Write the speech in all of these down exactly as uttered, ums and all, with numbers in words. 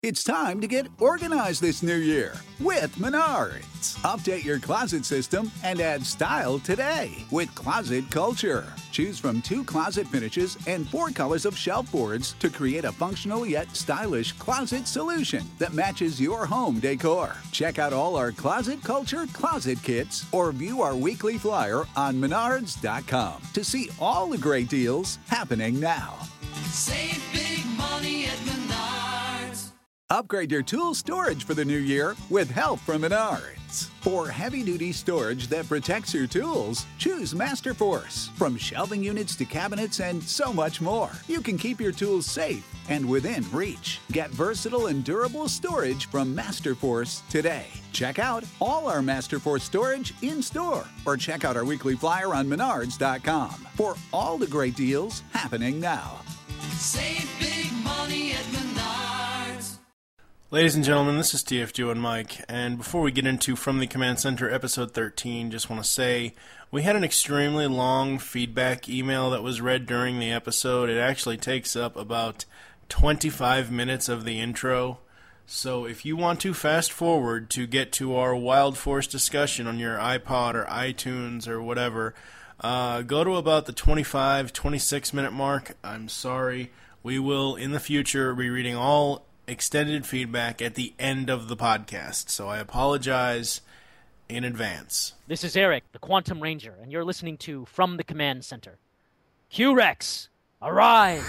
It's time to get organized this new year with Menards. Update your closet system and add style today with Closet Culture. Choose from two closet finishes and four colors of shelf boards to create a functional yet stylish closet solution that matches your home decor. Check out all our Closet Culture closet kits or view our weekly flyer on menards dot com to see all the great deals happening now. Save big money at Menards. Upgrade your tool storage for the new year with help from Menards. For heavy-duty storage that protects your tools, choose Masterforce. From shelving units to cabinets and so much more, you can keep your tools safe and within reach. Get versatile and durable storage from Masterforce today. Check out all our Masterforce storage in-store or check out our weekly flyer on menards dot com for all the great deals happening now. Save big money at Menards. Ladies and gentlemen, this is T F G and Mike, and before we get into From the Command Center episode thirteen, just want to say we had an extremely long feedback email that was read during the episode. It actually takes up about twenty-five minutes of the intro, so if you want to fast forward to get to our Wild Force discussion on your iPod or iTunes or whatever, uh, go to about the twenty-five, twenty-six minute mark. I'm sorry. We will, in the future, be reading all extended feedback at the end of the podcast, so I apologize in advance. This is Eric, the Quantum Ranger, and you're listening to From the Command Center. Q-Rex, arise!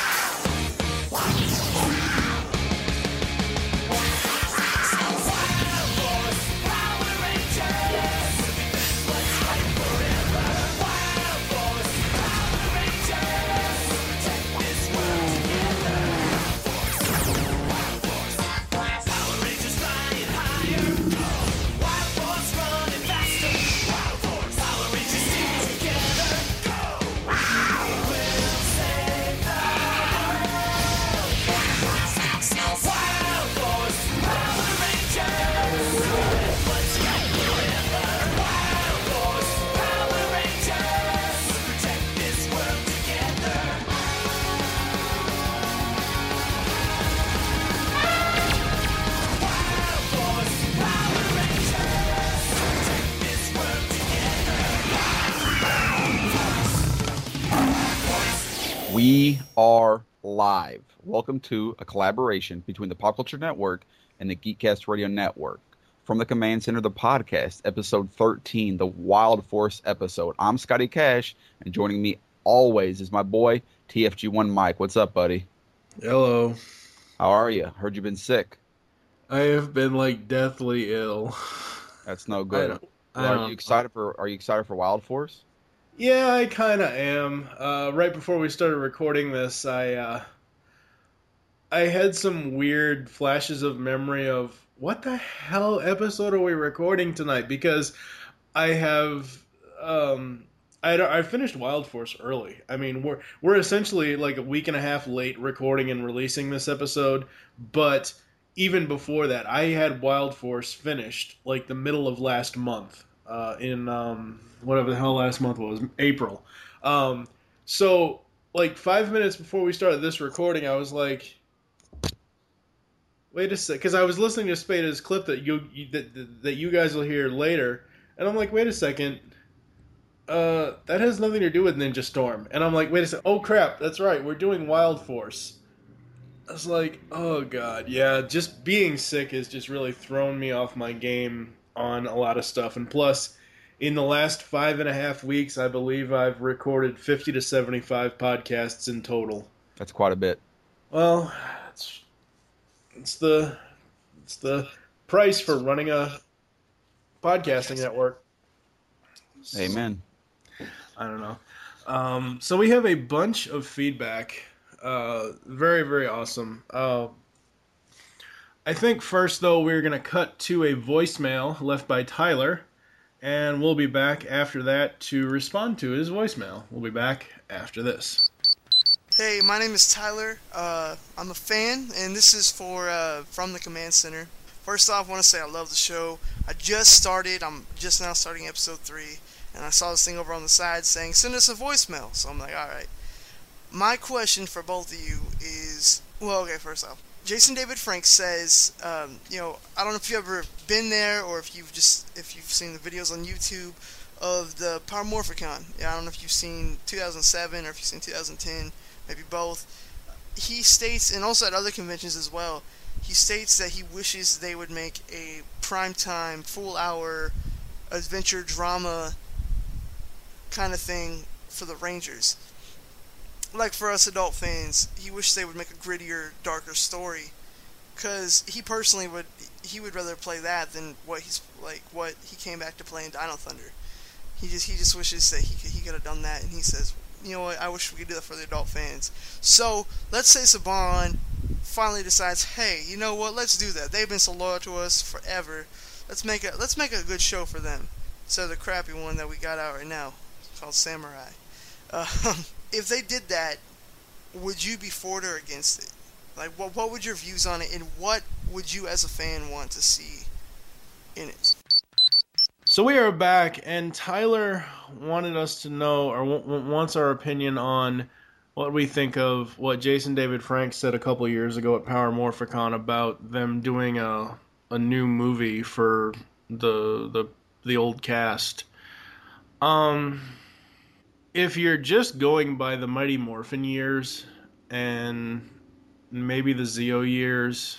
We are live. Welcome to a collaboration between the Pop Culture Network and the Geekcast Radio Network. From the Command Center, the podcast, episode thirteen, the Wild Force episode. I'm Scotty Cash, and joining me always is my boy, T F G one Mike. What's up, buddy? Hello. How are you? Heard you've been sick. I have been, like, deathly ill. That's no good. I don't, I well, are don't, you excited for Are you excited for Wild Force? Yeah, I kind of am. Uh, right before we started recording this, I uh, I had some weird flashes of memory of what the hell episode are we recording tonight? Because I have um, I I finished Wild Force early. I mean, we're we're essentially like a week and a half late recording and releasing this episode, but even before that, I had Wild Force finished like the middle of last month. Uh, in um, whatever the hell last month was, April. Um, so, like, five minutes before we started this recording, I was like, wait a sec, because I was listening to Spade's clip that you, you that, that you guys will hear later, and I'm like, wait a second, uh, that has nothing to do with Ninja Storm. And I'm like, wait a second, oh crap, that's right, we're doing Wild Force. I was like, oh god, yeah, just being sick has just really thrown me off my game on a lot of stuff. And plus, in the last five and a half weeks, I believe I've recorded fifty to seventy-five podcasts in total. That's quite a bit. Well, it's it's the it's the price for running a podcasting network. Amen. I don't know. Um, so we have a bunch of feedback. Uh, very, very awesome. Uh, I think first, though, we're going to cut to a voicemail left by Tyler, and we'll be back after that to respond to his voicemail. We'll be back after this. Hey, my name is Tyler. Uh, I'm a fan, and this is for uh, From the Command Center. First off, I want to say I love the show. I just started. I'm just now starting episode three, and I saw this thing over on the side saying, send us a voicemail. So I'm like, all right. My question for both of you is, well, okay, first off, Jason David Frank says, um, you know, I don't know if you've ever been there or if you've just if you've seen the videos on YouTube of the Power Morphicon. Yeah, I don't know if you've seen two thousand seven or if you've seen two thousand ten, maybe both. He states, and also at other conventions as well, he states that he wishes they would make a primetime, full-hour adventure drama kind of thing for the Rangers. Like for us adult fans, he wishes they would make a grittier, darker story, because he personally would he would rather play that than what he's like what he came back to play in Dino Thunder. He just he just wishes that he could, he could have done that, and he says, you know what, I wish we could do that for the adult fans. So let's say Saban finally decides, hey, you know what, let's do that. They've been so loyal to us forever. Let's make a let's make a good show for them, instead of the crappy one that we got out right now called Samurai. Uh, if they did that, would you be for it or against it? Like, what what would your views on it, and what would you as a fan want to see in it? So we are back, and Tyler wanted us to know, or w- w- wants our opinion on what we think of what Jason David Frank said a couple years ago at Power Morphicon about them doing a a new movie for the the the old cast. Um, if you're just going by the Mighty Morphin years and maybe the Zeo years,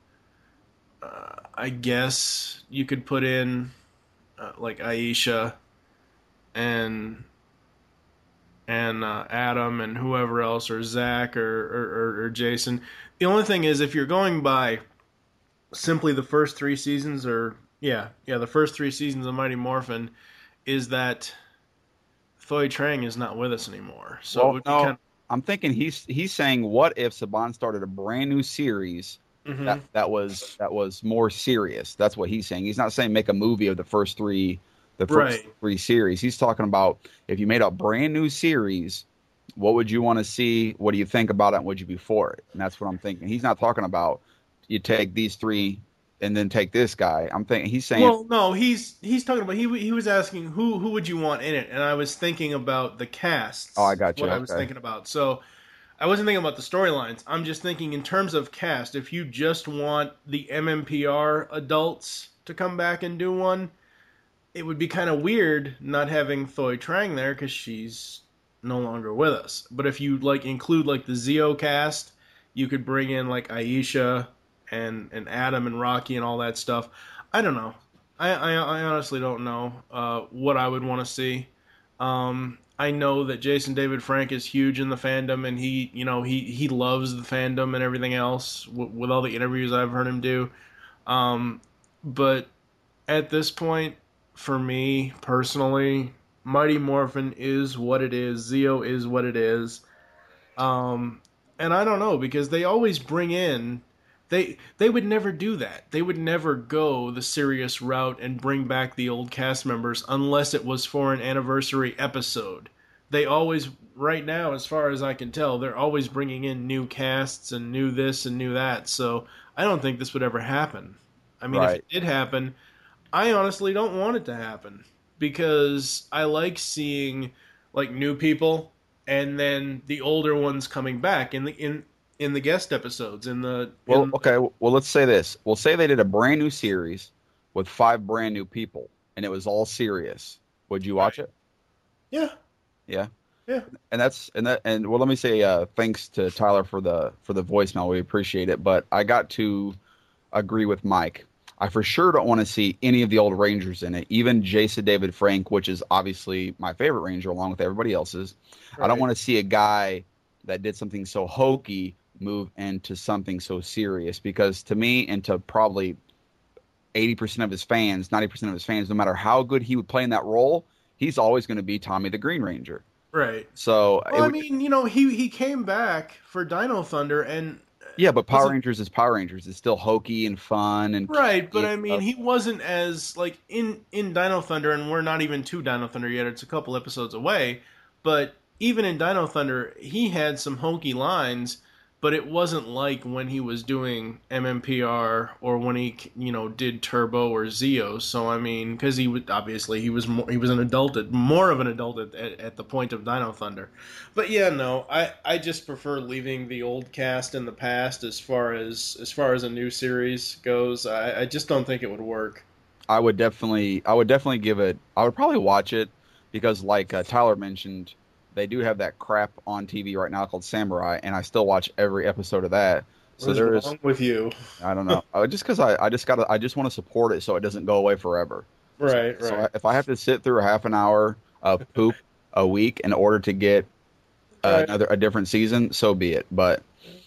uh, I guess you could put in uh, like Aisha and and uh, Adam and whoever else, or Zach, or, or, or, or Jason. The only thing is, if you're going by simply the first three seasons, or yeah, yeah, the first three seasons of Mighty Morphin, is that Thoy Trang is not with us anymore. So well, it would be no, kind of, I'm thinking he's he's saying, what if Saban started a brand new series Mhm. that that was that was more serious? That's what he's saying. He's not saying make a movie of the first three the first Right. three series. He's talking about, if you made a brand new series, what would you want to see? What do you think about it? And would you be for it? And that's what I'm thinking. He's not talking about you take these three and then take this guy. I'm thinking he's saying, well, no, he's he's talking about he he was asking who who would you want in it, and I was thinking about the casts. Oh, I got you, What I was okay. thinking about. So I wasn't thinking about the storylines. I'm just thinking in terms of cast. If you just want the M M P R adults to come back and do one, it would be kind of weird not having Thoy Trang there because she's no longer with us. But if you like include like the Zeo cast, you could bring in like Aisha and and Adam and Rocky and all that stuff. I don't know. I I, I honestly don't know uh, what I would want to see. Um, I know that Jason David Frank is huge in the fandom, and he you know he he loves the fandom and everything else w- with all the interviews I've heard him do. Um, but at this point, for me personally, Mighty Morphin is what it is. Zeo is what it is. Um, and I don't know, because they always bring in, they they would never do that. They would never go the serious route and bring back the old cast members unless it was for an anniversary episode. They always, right now, as far as I can tell, they're always bringing in new casts and new this and new that. So I don't think this would ever happen. I mean, Right. if it did happen, I honestly don't want it to happen, because I like seeing like new people and then the older ones coming back in the in in the guest episodes in the well, in, okay, well, let's say this. We'll say they did a brand new series with five brand new people, and it was all serious. Would you watch Right. it? yeah Yeah. yeah And that's and that and well, let me say uh, thanks to Tyler for the for the voicemail. We appreciate it. But I got to agree with Mike. I for sure don't want to see any of the old Rangers in it, even Jason David Frank, which is obviously my favorite Ranger along with everybody else's. I don't Right. want to see a guy that did something so hokey move into something so serious, because to me and to probably eighty percent of his fans, ninety percent of his fans, no matter how good he would play in that role, he's always going to be Tommy the Green Ranger. right. So it Well, I would- mean, you know, he he came back for Dino Thunder, and yeah, but Power was it- Rangers is Power Rangers. It's still hokey and fun and right, but yeah, I mean, he wasn't as like in in Dino Thunder, and we're not even to Dino Thunder yet. It's a couple episodes away, but even in Dino Thunder, he had some hokey lines, but it wasn't like when he was doing M M P R or when he, you know, did Turbo or Zeo. So I mean, because he would obviously he was more, he was an adult, at, more of an adult at, at, at the point of Dino Thunder. But yeah, no, I, I just prefer leaving the old cast in the past as far as as far as a new series goes. I, I just don't think it would work. I would definitely, I would definitely give it. I would probably watch it because, like uh, Tyler mentioned, they do have that crap on T V right now called Samurai, and I still watch every episode of that. So What's there is wrong with you? I don't know. uh, just because I, I just got I just want to support it so it doesn't go away forever. Right, so, right. So I, if I have to sit through a half an hour of poop a week in order to get uh, Right. another a different season, so be it. But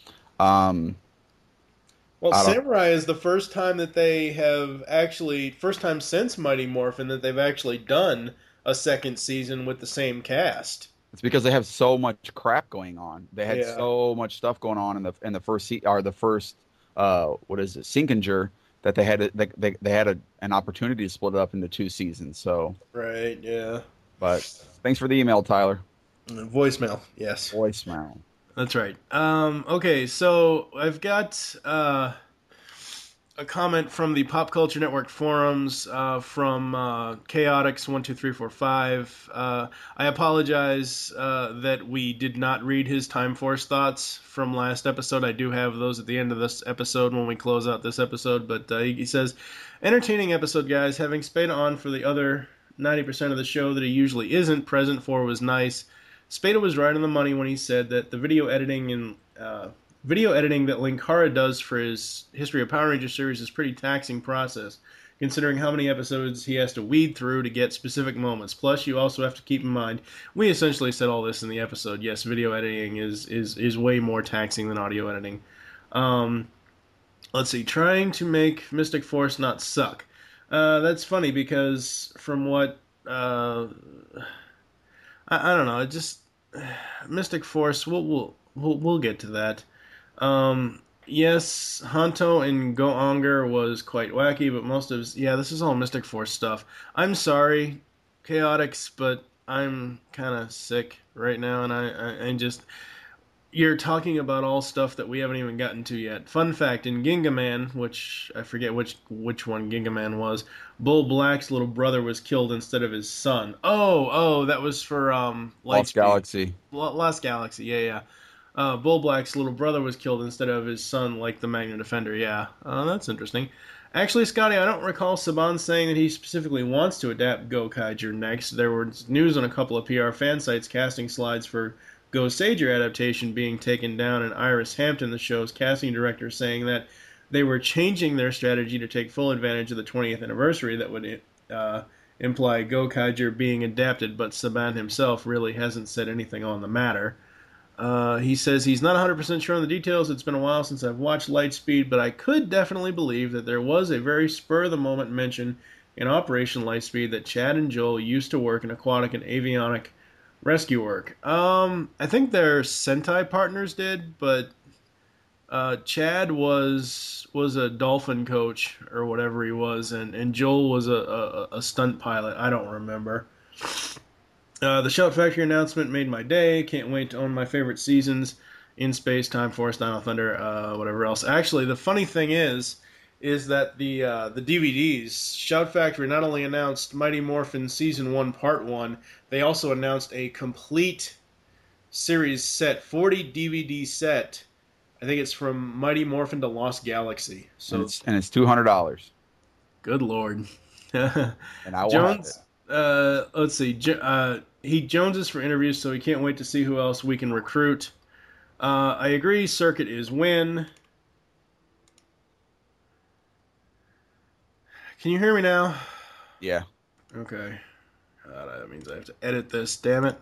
um. Well, I don't- Samurai is the first time that they have actually, first time since Mighty Morphin that they've actually done a second season with the same cast. It's because they have so much crap going on. They had Yeah. so much stuff going on in the in the first se- or the first uh what is it Sinkinger that they had a, they, they they had a, an opportunity to split it up into two seasons. So, Right, yeah. but thanks for the email, Tyler. Voicemail, yes. Voicemail. That's right. Um, okay, so I've got uh, a comment from the Pop Culture Network forums uh, from uh, Chaotix one two three four five. Uh, I apologize uh, that we did not read his Time Force thoughts from last episode. I do have those at the end of this episode when we close out this episode. But uh, he, he says, entertaining episode, guys. Having Spada on for the other ninety percent of the show that he usually isn't present for was nice. Spada was right on the money when he said that the video editing and uh, video editing that Linkara does for his History of Power Rangers series is a pretty taxing process, considering how many episodes he has to weed through to get specific moments. Plus, you also have to keep in mind, we essentially said all this in the episode. Yes, video editing is is, is way more taxing than audio editing. Um, let's see, trying to make Mystic Force not suck. Uh, that's funny because from what... Uh, I, I don't know. It just Mystic Force. We'll we'll we'll, we'll get to that. Um, yes, Hanto and Go-Onger was quite wacky, but most of his, yeah, this is all Mystic Force stuff. I'm sorry, Chaotix, but I'm kind of sick right now, and I, I I just you're talking about all stuff that we haven't even gotten to yet. Fun fact: in Gingaman, which I forget which which one Gingaman was, Bull Black's little brother was killed instead of his son. Oh, oh, that was for um, Lost Lightspeed. Galaxy. Lo- Lost Galaxy, yeah, yeah. Uh, Bull Black's little brother was killed instead of his son, like the Magna Defender. Yeah, uh, that's interesting. Actually, Scotty, I don't recall Saban saying that he specifically wants to adapt Go Kaiger next. There was news on a couple of P R fan sites casting slides for Go Sager adaptation being taken down, and Iris Hampton, the show's casting director, saying that they were changing their strategy to take full advantage of the twentieth anniversary that would uh, imply Go Kaiger being adapted, but Saban himself really hasn't said anything on the matter. Uh, he says he's not one hundred percent sure on the details. It's been a while since I've watched Lightspeed, but I could definitely believe that there was a very spur-of-the-moment mention in Operation Lightspeed that Chad and Joel used to work in aquatic and avionic rescue work. Um, I think their Sentai partners did, but uh, Chad was was a dolphin coach or whatever he was, and, and Joel was a, a, a stunt pilot. I don't remember. Uh, the Shout Factory announcement made my day. Can't wait to own my favorite seasons in Space, Time Force, Dino Thunder, uh, whatever else. Actually, the funny thing is, is that the uh, the D V Ds, Shout Factory not only announced Mighty Morphin Season one, Part one, they also announced a complete series set, forty D V D set. I think it's from Mighty Morphin to Lost Galaxy. So and it's, and it's two hundred dollars. Good Lord. And I want Jones, it. uh, let's see. Jo- uh, he Joneses for interviews, so he can't wait to see who else we can recruit. Uh, I agree. Circuit is win. Can you hear me now? Yeah. Okay. God, that means I have to edit this. Damn it.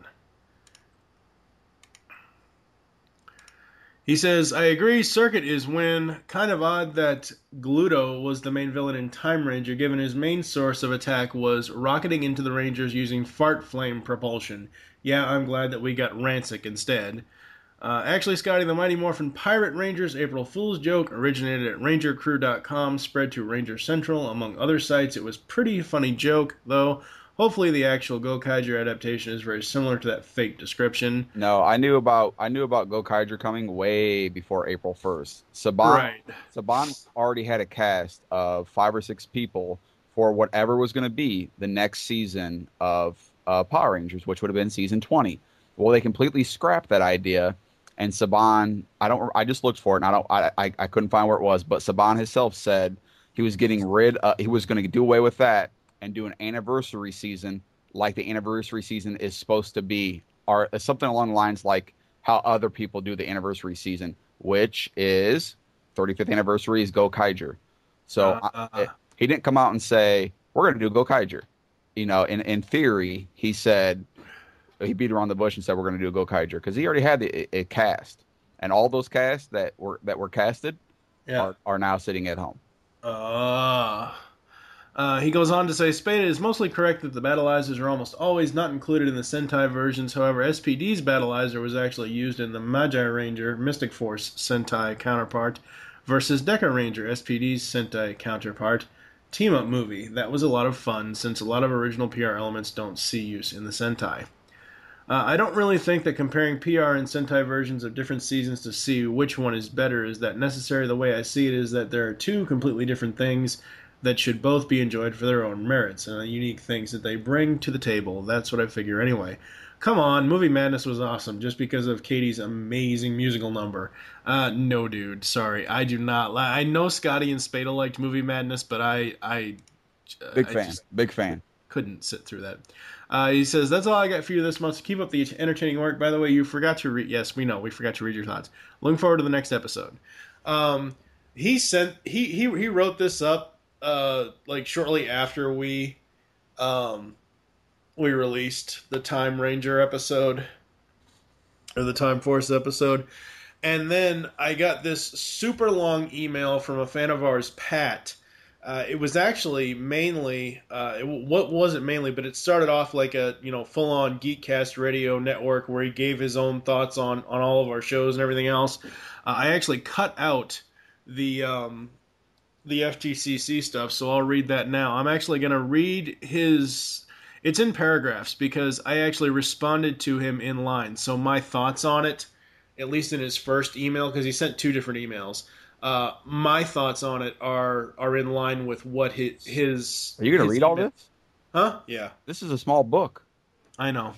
He says, I agree, Circuit is win. Kind of odd that Gluto was the main villain in Time Ranger, given his main source of attack was rocketing into the Rangers using fart flame propulsion. Yeah, I'm glad that we got Rancic instead. Uh, actually, Scotty, the Mighty Morphin Pirate Rangers April Fool's joke originated at Ranger Crew dot com, spread to Ranger Central, among other sites. It was pretty funny joke, though. Hopefully the actual Gokaiger adaptation is very similar to that fake description. No, I knew about I knew about Gokaiger coming way before April first. Saban Right. Saban already had a cast of five or six people for whatever was going to be the next season of uh, Power Rangers, which would have been season twenty. Well, they completely scrapped that idea, and Saban, I don't, I just looked for it, and I don't, I, I, I couldn't find where it was, but Saban himself said he was getting rid, uh, he was going to do away with that and do an anniversary season like the anniversary season is supposed to be, or something along the lines like how other people do the anniversary season, which is thirty-fifth anniversary is Gokaiger. So Uh, I, it, he didn't come out and say we're going to do Gokaiger. You know, in in theory, he said he beat around the bush and said we're going to do Gokaiger because he already had the, a, a cast, and all those casts that were that were casted Yeah. are, are now sitting at home. Uh, uh, he goes on to say, Spada is mostly correct that the Battleizers are almost always not included in the Sentai versions. However, S P D's Battleizer was actually used in the Magi Ranger Mystic Force Sentai counterpart versus Deca Ranger, S P D's Sentai counterpart, team-up movie. That was a lot of fun, since a lot of original P R elements don't see use in the Sentai. Uh, I don't really think that comparing P R and Sentai versions of different seasons to see which one is better is that necessary. The way I see it is that there are two completely different things that should both be enjoyed for their own merits and the unique things that they bring to the table. That's what I figure anyway. Come on, Movie Madness was awesome just because of Katie's amazing musical number. Uh, no, dude, sorry. I do not. Li- I know Scotty and Spada liked Movie Madness, but I... I Big I fan. just Big fan. couldn't sit through that. Uh, he says, that's all I got for you this month. Keep up the entertaining work. By the way, you forgot to read... Yes, we know. We forgot to read your thoughts. Looking forward to the next episode. Um, he sent... He, he, he wrote this up uh, like shortly after we... Um, we released the Time Ranger episode, or the Time Force episode, and then I got this super long email from a fan of ours, Pat. Uh, it was actually mainly, uh, it, what was it mainly, but it started off like a, you know, full-on Geekcast radio network where he gave his own thoughts on, on all of our shows and everything else. Uh, I actually cut out the, um, the F T C C stuff, so I'll read that now. I'm actually going to read his... It's in paragraphs because I actually responded to him in line. So my thoughts on it, at least in his first email, because he sent two different emails, uh, my thoughts on it are are in line with what his... his Are you going to his read all email- this? Huh? Yeah, This is a small book. I know.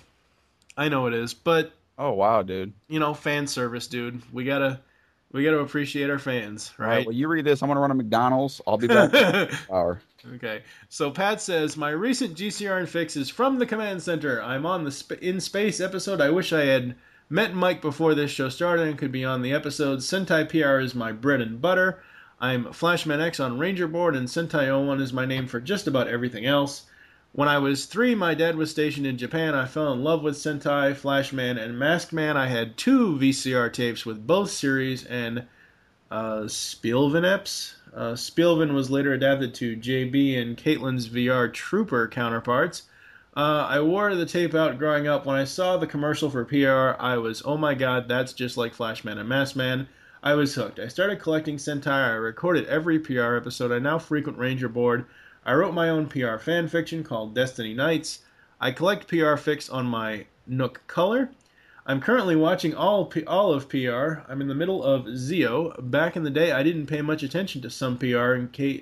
I know it is. But, Oh, wow, dude. you know, fan service, dude. We gotta, we gotta appreciate our fans, All right, right? well, you read this. I'm going to run to McDonald's. I'll be back in an hour. Okay, so Pat says, my recent G C R and fix is from the Command Center. I'm on the sp- In Space episode. I wish I had met Mike before this show started and could be on the episode. Sentai P R is my bread and butter. I'm Flashman X on Ranger Board, and Sentai oh one is my name for just about everything else. When I was three, my dad was stationed in Japan. I fell in love with Sentai, Flashman, and Masked Man. I had two V C R tapes with both series and uh, Spielvin eps. Uh, Spielvin was later adapted to J B and Caitlin's V R Trooper counterparts. Uh, I wore the tape out growing up. When I saw the commercial for P R, I was, oh my god, that's just like Flashman and Maskman. I was hooked. I started collecting Sentai. I recorded every P R episode. I now frequent Ranger Board. I wrote my own P R fan fiction called Destiny Knights. I collect P R fics on my Nook Color. I'm currently watching all P- all of P R. I'm in the middle of Zeo. Back in the day, I didn't pay much attention to some P R because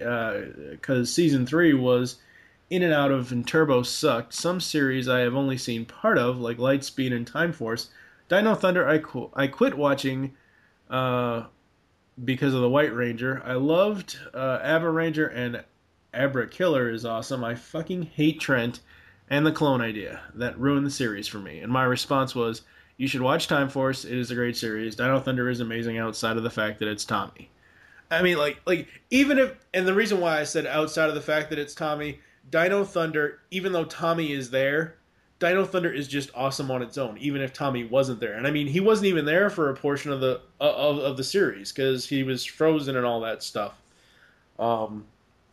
uh, season three was in and out of and Turbo sucked. Some series I have only seen part of, like Lightspeed and Time Force. Dino Thunder, I, qu- I quit watching uh, because of the White Ranger. I loved uh, Abba Ranger, and Abra Killer is awesome. I fucking hate Trent and the clone idea. That ruined the series for me. And my response was, you should watch Time Force. It is a great series. Dino Thunder is amazing outside of the fact that it's Tommy. I mean, like, like even if, and the reason why I said outside of the fact that it's Tommy, Dino Thunder, even though Tommy is there, Dino Thunder is just awesome on its own, even if Tommy wasn't there. And I mean, he wasn't even there for a portion of the of, of the series because he was frozen and all that stuff. Um.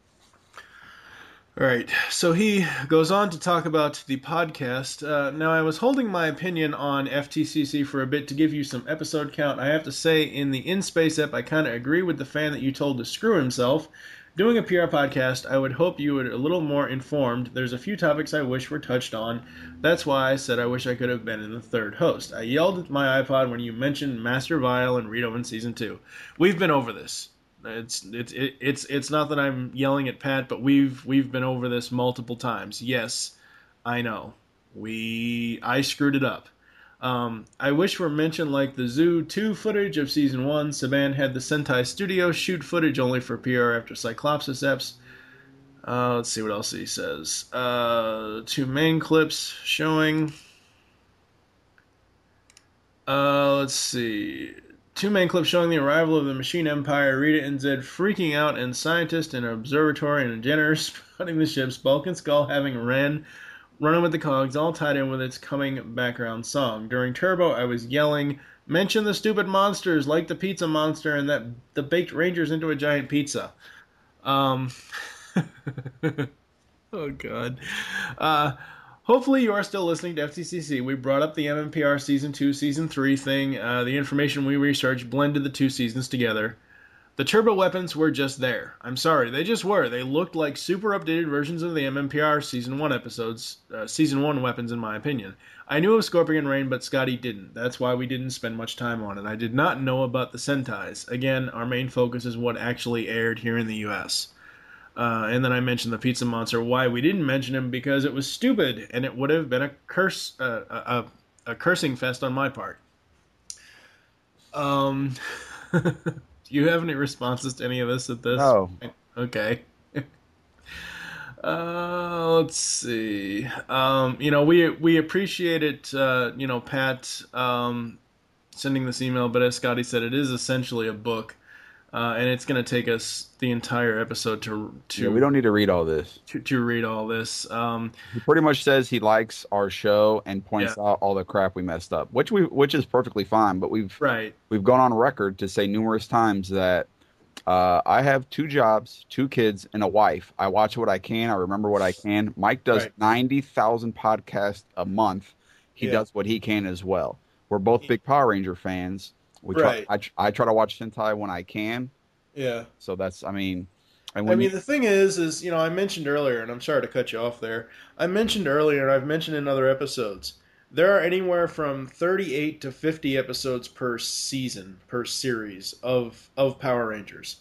All right, so he goes on to talk about the podcast. Uh, now, I was holding my opinion on F T C C for a bit to give you some episode count. I have to say, in the In Space ep, I kind of agree with the fan that you told to screw himself. Doing a P R podcast, I would hope you were a little more informed. There's a few topics I wish were touched on. That's why I said I wish I could have been in the third host. I yelled at my iPod when you mentioned Master Vile and Rito in season two. We've been over this. It's it's it, it's it's not that I'm yelling at Pat, but we've we've been over this multiple times. Yes, I know. We I screwed it up. Um, I wish were mentioned like the Zoo two footage of Season one. Saban had the Sentai Studio shoot footage only for P R after Cyclopsis eps. Uh, let's see what else he says. Uh, two main clips showing... Uh, let's see... Two main clips showing the arrival of the Machine Empire, Rita and Zed freaking out, and scientists in an observatory and generators spotting the ships, Bulk and Skull having Ren running with the cogs, all tied in with its coming background song. During Turbo, I was yelling, mention the stupid monsters, like the pizza monster and that the baked rangers into a giant pizza. Um, oh god. Uh, Hopefully you are still listening to F C C C. We brought up the M M P R Season two, Season three thing. Uh, the information we researched blended the two seasons together. The turbo weapons were just there. I'm sorry, they just were. They looked like super updated versions of the M M P R Season one episodes, uh, Season one weapons in my opinion. I knew of Scorpion Rain, but Scotty didn't. That's why we didn't spend much time on it. I did not know about the Sentais. Again, our main focus is what actually aired here in the U S Uh, and then I mentioned the Pizza Monster. Why we didn't mention him? Because it was stupid, and it would have been a curse, uh, a, a cursing fest on my part. Um, do you have any responses to any of this at this? No. Okay. uh, let's see. Um, you know, we we appreciate it. Uh, you know, Pat um, sending this email, but as Scotty said, it is essentially a book. Uh, and it's going to take us the entire episode to to Yeah, we don't need to read all this. to, to read all this. Um, He pretty much says he likes our show and points Yeah. out all the crap we messed up, which we which is perfectly fine. But we've right. we've gone on record to say numerous times that uh, I have two jobs, two kids, and a wife. I watch what I can. I remember what I can. Mike does Right. ninety thousand podcasts a month. He Yeah. does what he can as well. We're both big Power Ranger fans. We try, Right. I, tr- I try to watch Sentai when I can. Yeah. So that's, I mean, and I when mean, you, the thing is, is, you know, I mentioned earlier, and I'm sorry to cut you off there. I mentioned earlier, and I've mentioned in other episodes, there are anywhere from thirty-eight to fifty episodes per season, per series of, of Power Rangers.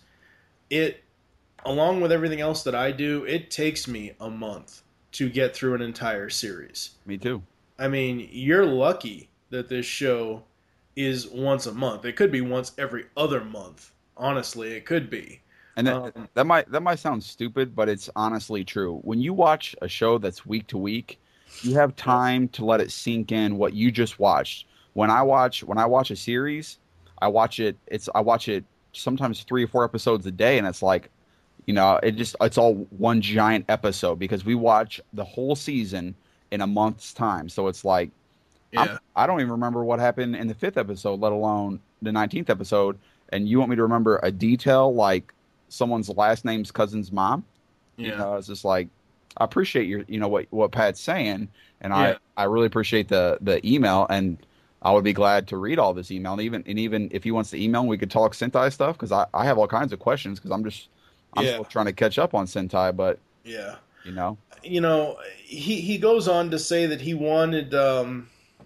It, along with everything else that I do, it takes me a month to get through an entire series. me too. I mean, you're lucky that this show is once a month. It could be once every other month. Honestly, it could be. And that, Um, that might that might sound stupid, but it's honestly true. When you watch a show that's week to week, you have time to let it sink in what you just watched. When I watch when I watch a series, I watch it. It's I watch it sometimes three or four episodes a day, and it's like, you know, it just it's all one giant episode because we watch the whole season in a month's time. So it's like, yeah. I'm, I don't even remember what happened in the fifth episode, let alone the nineteenth episode. And you want me to remember a detail like someone's last name's cousin's mom? Yeah. You know, it's just like, I appreciate your, you know, what, what Pat's saying. And Yeah. I, I really appreciate the, the email, and I would be glad to read all this email. And even, and even if he wants to email, we could talk Sentai stuff. Cause I, I have all kinds of questions cause I'm just, I'm Yeah. still trying to catch up on Sentai, but Yeah. you know, You know, he, he goes on to say that he wanted, um,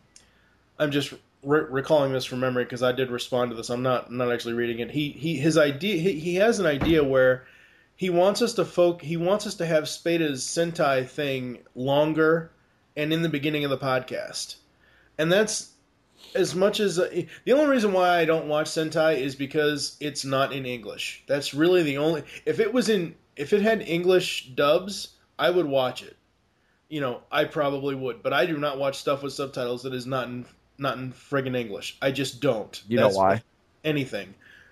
I'm just re- recalling this from memory because I did respond to this. I'm not not actually reading it. He he his idea he, he has an idea where he wants us to folk he wants us to have Spada's Sentai thing longer and in the beginning of the podcast. And that's as much as uh, the only reason why I don't watch Sentai is because it's not in English. That's really the only if it was in if it had English dubs, I would watch it. You know, I probably would, but I do not watch stuff with subtitles that is not in not in friggin' English. I just don't. you know why? Anything.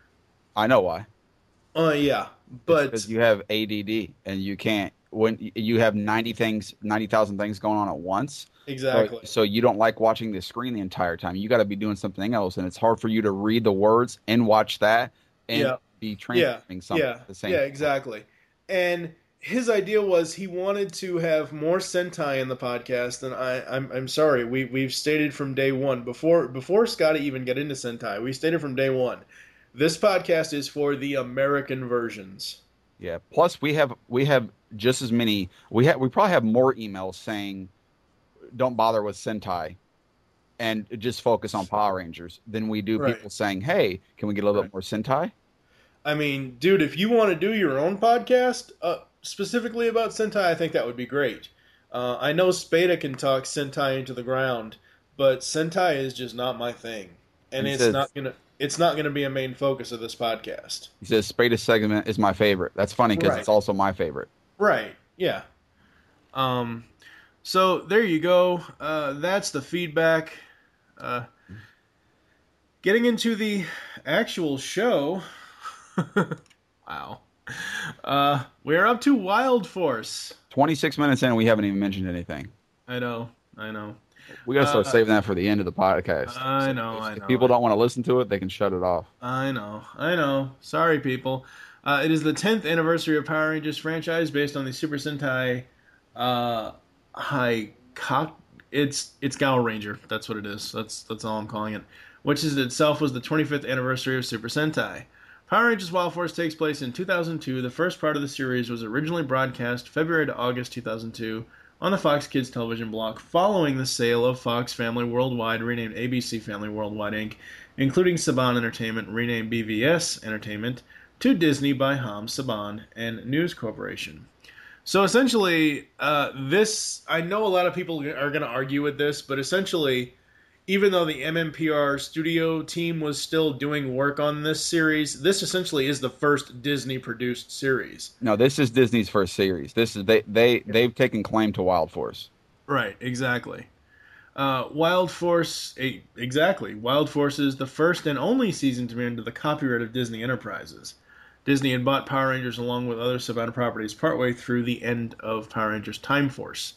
I know why. Uh, yeah, but Because you have A D D and you can't, when you have ninety things, ninety thousand things going on at once. exactly. So, so you don't like watching the screen the entire time. You got to be doing something else, and it's hard for you to read the words and watch that and Yeah. be yeah, translating something yeah, at the same yeah, time. exactly. And his idea was he wanted to have more Sentai in the podcast, and I, I'm I'm sorry, we we've stated from day one before before Scotty even got into Sentai, we stated from day one, this podcast is for the American versions. Yeah. Plus, we have we have just as many. We have we probably have more emails saying, "Don't bother with Sentai," and just focus on Power Rangers than we do Right. people saying, "Hey, can we get a little Right. bit more Sentai?" I mean, dude, if you want to do your own podcast uh, specifically about Sentai, I think that would be great. Uh, I know Spada can talk Sentai into the ground, but Sentai is just not my thing, and And he it's says- not gonna it's not gonna be a main focus of this podcast. He says, "Spadus segment is my favorite." That's funny because Right. it's also my favorite. Right. Yeah. Um. So there you go. Uh, that's the feedback. Uh, getting into the actual show. Wow. Uh, we're up to Wild Force. twenty-six minutes in, we haven't even mentioned anything. I know. I know. We gotta start Uh, saving that for the end of the podcast. I So know, if, I if know. people don't want to listen to it, they can shut it off. I know. I know. Sorry, people. Uh, it is the tenth anniversary of Power Rangers franchise based on the Super Sentai uh, High Cock. It's it's Gao Ranger. That's what it is. That's that's all I'm calling it. Which is itself was the twenty-fifth anniversary of Super Sentai. Power Rangers Wild Force takes place in two thousand two. The first part of the series was originally broadcast February to August two thousand two on the Fox Kids television block following the sale of Fox Family Worldwide, renamed A B C Family Worldwide Incorporated, including Saban Entertainment, renamed B V S Entertainment, to Disney by Ham Saban and News Corporation. So essentially, uh, this, I know a lot of people are going to argue with this, but essentially, even though the M M P R studio team was still doing work on this series, this essentially is the first Disney-produced series. No, this is Disney's first series. This is they they they've taken claim to Wild Force. Right, exactly. Uh, Wild Force, eh, exactly. Wild Force is the first and only season to be under the copyright of Disney Enterprises. Disney had bought Power Rangers along with other Saban properties partway through the end of Power Rangers Time Force.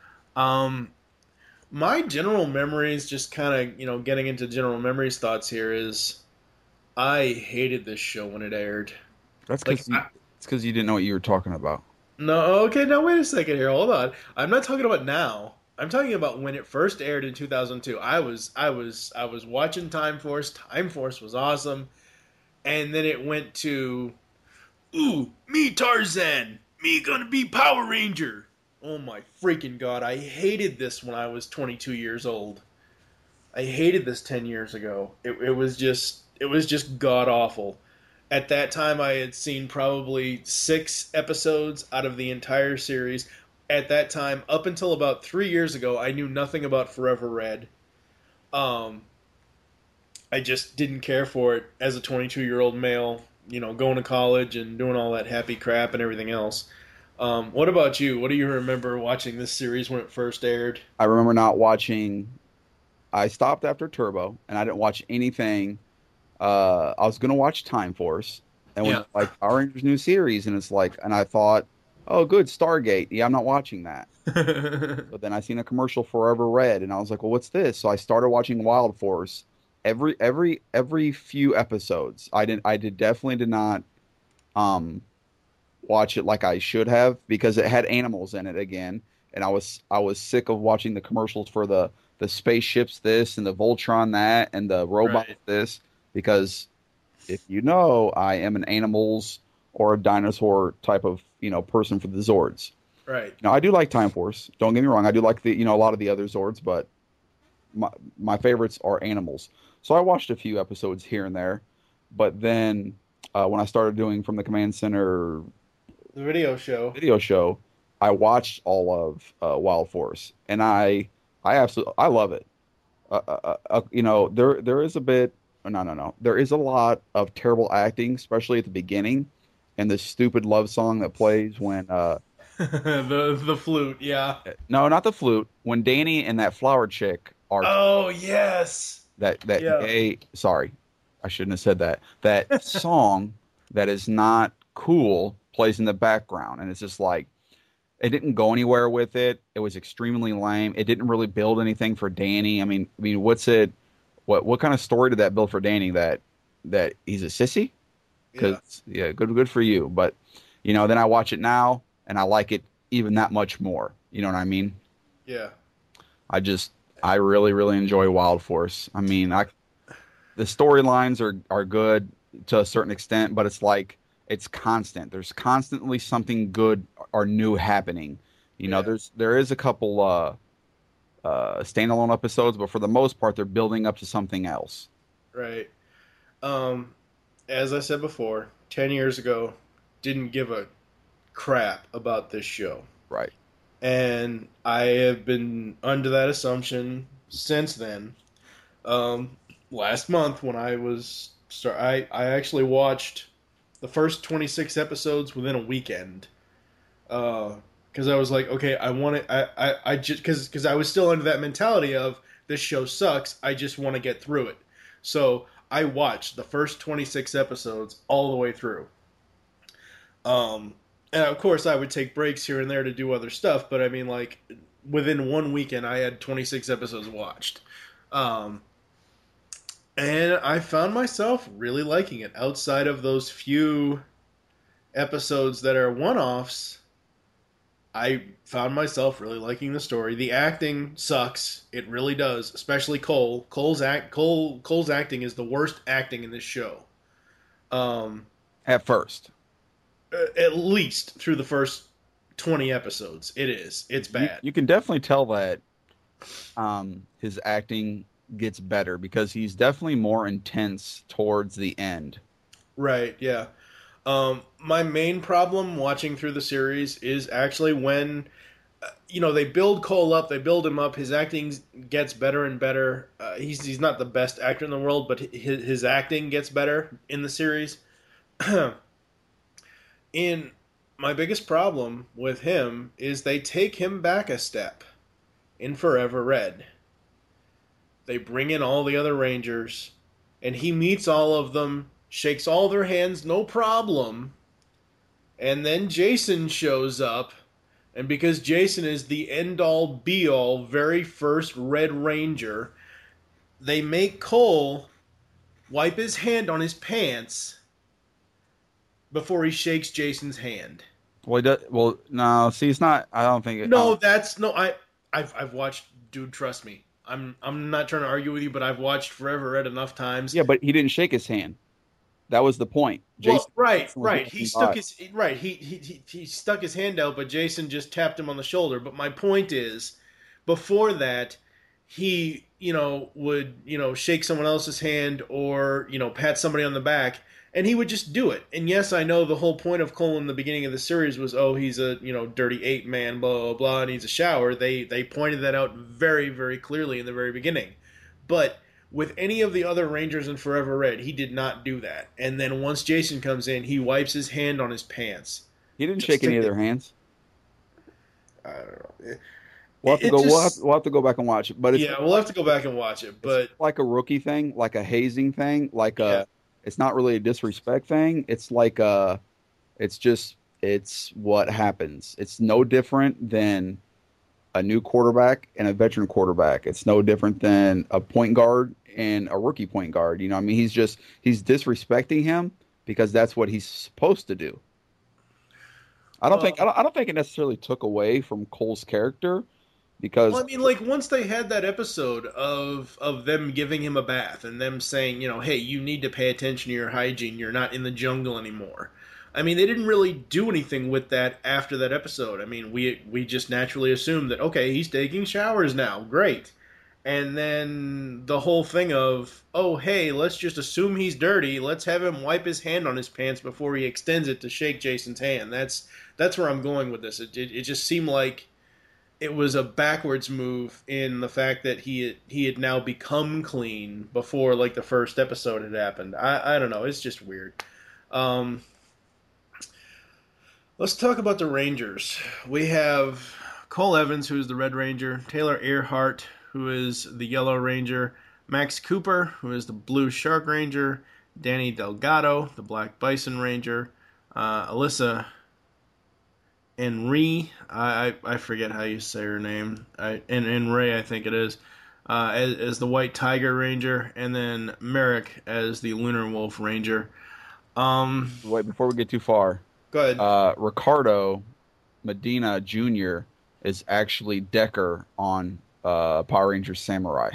Um, my general memories, just kind of, you know, getting into general memories thoughts here is, I hated this show when it aired. That's Like, because I- it's because you didn't know what you were talking about. No, okay, now wait a second here. Hold on. I'm not talking about now. I'm talking about when it first aired in two thousand two. I was I was I was watching Time Force. Time Force was awesome. And then it went to ooh, me Tarzan, me gonna be Power Ranger. Oh my freaking god, I hated this when I was twenty-two years old. I hated this ten years ago. It it was just it was just god awful. At that time, I had seen probably six episodes out of the entire series. At that time, up until about three years ago, I knew nothing about Forever Red. Um, I just didn't care for it as a twenty-two-year-old male, you know, going to college and doing all that happy crap and everything else. Um, what about you? What do you remember watching this series when it first aired? I remember not watching. I stopped after Turbo, and I didn't watch anything. Uh, I was gonna watch Time Force, and when Yeah. like Power Rangers new series, and it's like, and I thought, oh, good, Stargate. Yeah, I'm not watching that. But then I seen a commercial Forever Red, and I was like, well, what's this? So I started watching Wild Force. Every every every few episodes, I did I did definitely did not um watch it like I should have because it had animals in it again, and I was I was sick of watching the commercials for the the spaceships this and the Voltron that and the robot Right. this because if you know, I am an animals or a dinosaur type of you know person for the Zords. Right. Now I do like Time Force. Don't get me wrong. I do like the you know a lot of the other Zords, but my my favorites are animals. So I watched a few episodes here and there, but then uh, when I started doing From the Command Center The video show. video show, I watched all of uh, Wild Force, and I I absolutely I love it. Uh, uh, uh, you know there there is a bit no no no there is a lot of terrible acting, especially at the beginning, and the stupid love song that plays when. Uh, the the flute, yeah. No, not the flute. When Danny and that flower chick are Oh yes. that that yeah. gay. Sorry, I shouldn't have said that. That song that is not cool plays in the background, and it's just like it didn't go anywhere with it. It was extremely lame. It didn't really build anything for Danny. I mean, I mean, what's it? What what kind of story did that build for Danny? That that he's a sissy? Because yeah. yeah, good good for you. But you know, then I watch it now. And I like it even that much more. You know what I mean? Yeah. I just, I really, really enjoy Wild Force. I mean, I, the storylines are, are good to a certain extent, but it's like it's constant. There's constantly something good or new happening. You know, Yeah. there's there is a couple uh, uh, standalone episodes, but for the most part, they're building up to something else. Right. Um, as I said before, ten years ago, didn't give a crap about this show. Right. And I have been under that assumption since then. Um, last month when I was start, I, I actually watched the first twenty-six episodes within a weekend. Uh, because I was like, okay, I want it. I, I, I just because because I was still under that mentality of this show sucks. I just want to get through it. So I watched the first twenty-six episodes all the way through. Um, and of course I would take breaks here and there to do other stuff, but I mean, like, within one weekend I had twenty-six episodes watched. Um, and I found myself really liking it. Outside of those few episodes that are one-offs, I found myself really liking the story. The acting sucks. It really does, especially Cole. Cole's act Cole Cole's acting is the worst acting in this show. Um, At first, at least through the first twenty episodes, it is. It's you, bad. you can definitely tell that um, his acting gets better because he's definitely more intense towards the end. Right, yeah. Um, my main problem watching through the series is actually when, uh, you know, they build Cole up, they build him up, his acting gets better and better. Uh, he's he's not the best actor in the world, but his, his acting gets better in the series. And my biggest problem with him is they take him back a step in Forever Red. They bring in all the other Rangers, and he meets all of them, shakes all their hands, no problem. And then Jason shows up, and because Jason is the end-all, be-all, very first Red Ranger, they make Cole wipe his hand on his pants before he shakes Jason's hand. Well, he does, well, no, see, it's not. I don't think. It, No, um, that's no. I, I've, I've watched. Dude, trust me. I'm, I'm not trying to argue with you, but I've watched Forever Red enough times. yeah, but he didn't shake his hand. That was the point. Well, Jason, right, Jason was right. looking He stuck by. his right. He, he he he stuck his hand out, but Jason just tapped him on the shoulder. But my point is, before that, he you know would you know shake someone else's hand or you know pat somebody on the back, and he would just do it. And yes, I know the whole point of Cole in the beginning of the series was, oh, he's a you know dirty ape man, blah blah blah, needs a shower. They they pointed that out very very clearly in the very beginning, but with any of the other Rangers in Forever Red, he did not do that. And then once Jason comes in, he wipes his hand on his pants. He didn't Just shake any take of it- their hands. I don't know. It- We'll have to it go. just- We'll, have, we'll have to go back and watch it. But it's yeah, we'll have to go back and watch it. But like a rookie thing, like a hazing thing, like a. Yeah. It's not really a disrespect thing. It's like a. It's just. It's what happens. It's no different than a new quarterback and a veteran quarterback. It's no different than a point guard and a rookie point guard. You know, what I mean, he's just he's disrespecting him because that's what he's supposed to do. I don't Well- think I don't, I don't think it necessarily took away from Cole's character because well, I mean, like once they had that episode of of them giving him a bath and them saying, you know, hey, you need to pay attention to your hygiene. You're not in the jungle anymore. I mean, they didn't really do anything with that after that episode. I mean, we we just naturally assumed that, okay, he's taking showers now. Great. And then the whole thing of, oh, hey, let's just assume he's dirty. Let's have him wipe his hand on his pants before he extends it to shake Jason's hand. That's that's where I'm going with this. It, it, it just seemed like it was a backwards move in the fact that he had, he had now become clean before, like, the first episode had happened. I, I don't know. It's just weird. Um... Let's talk about the Rangers. We have Cole Evans, who is the Red Ranger, Taylor Earhart, who is the Yellow Ranger, Max Cooper, who is the Blue Shark Ranger, Danny Delgado, the Black Bison Ranger, uh, Alyssa Enri, I, I I forget how you say her name, I, En, Enri, I think it is, uh, as, as the White Tiger Ranger, and then Merrick as the Lunar Wolf Ranger. Um, wait before we get too far. go ahead. Uh, Ricardo Medina Junior is actually Decker on uh, Power Rangers Samurai.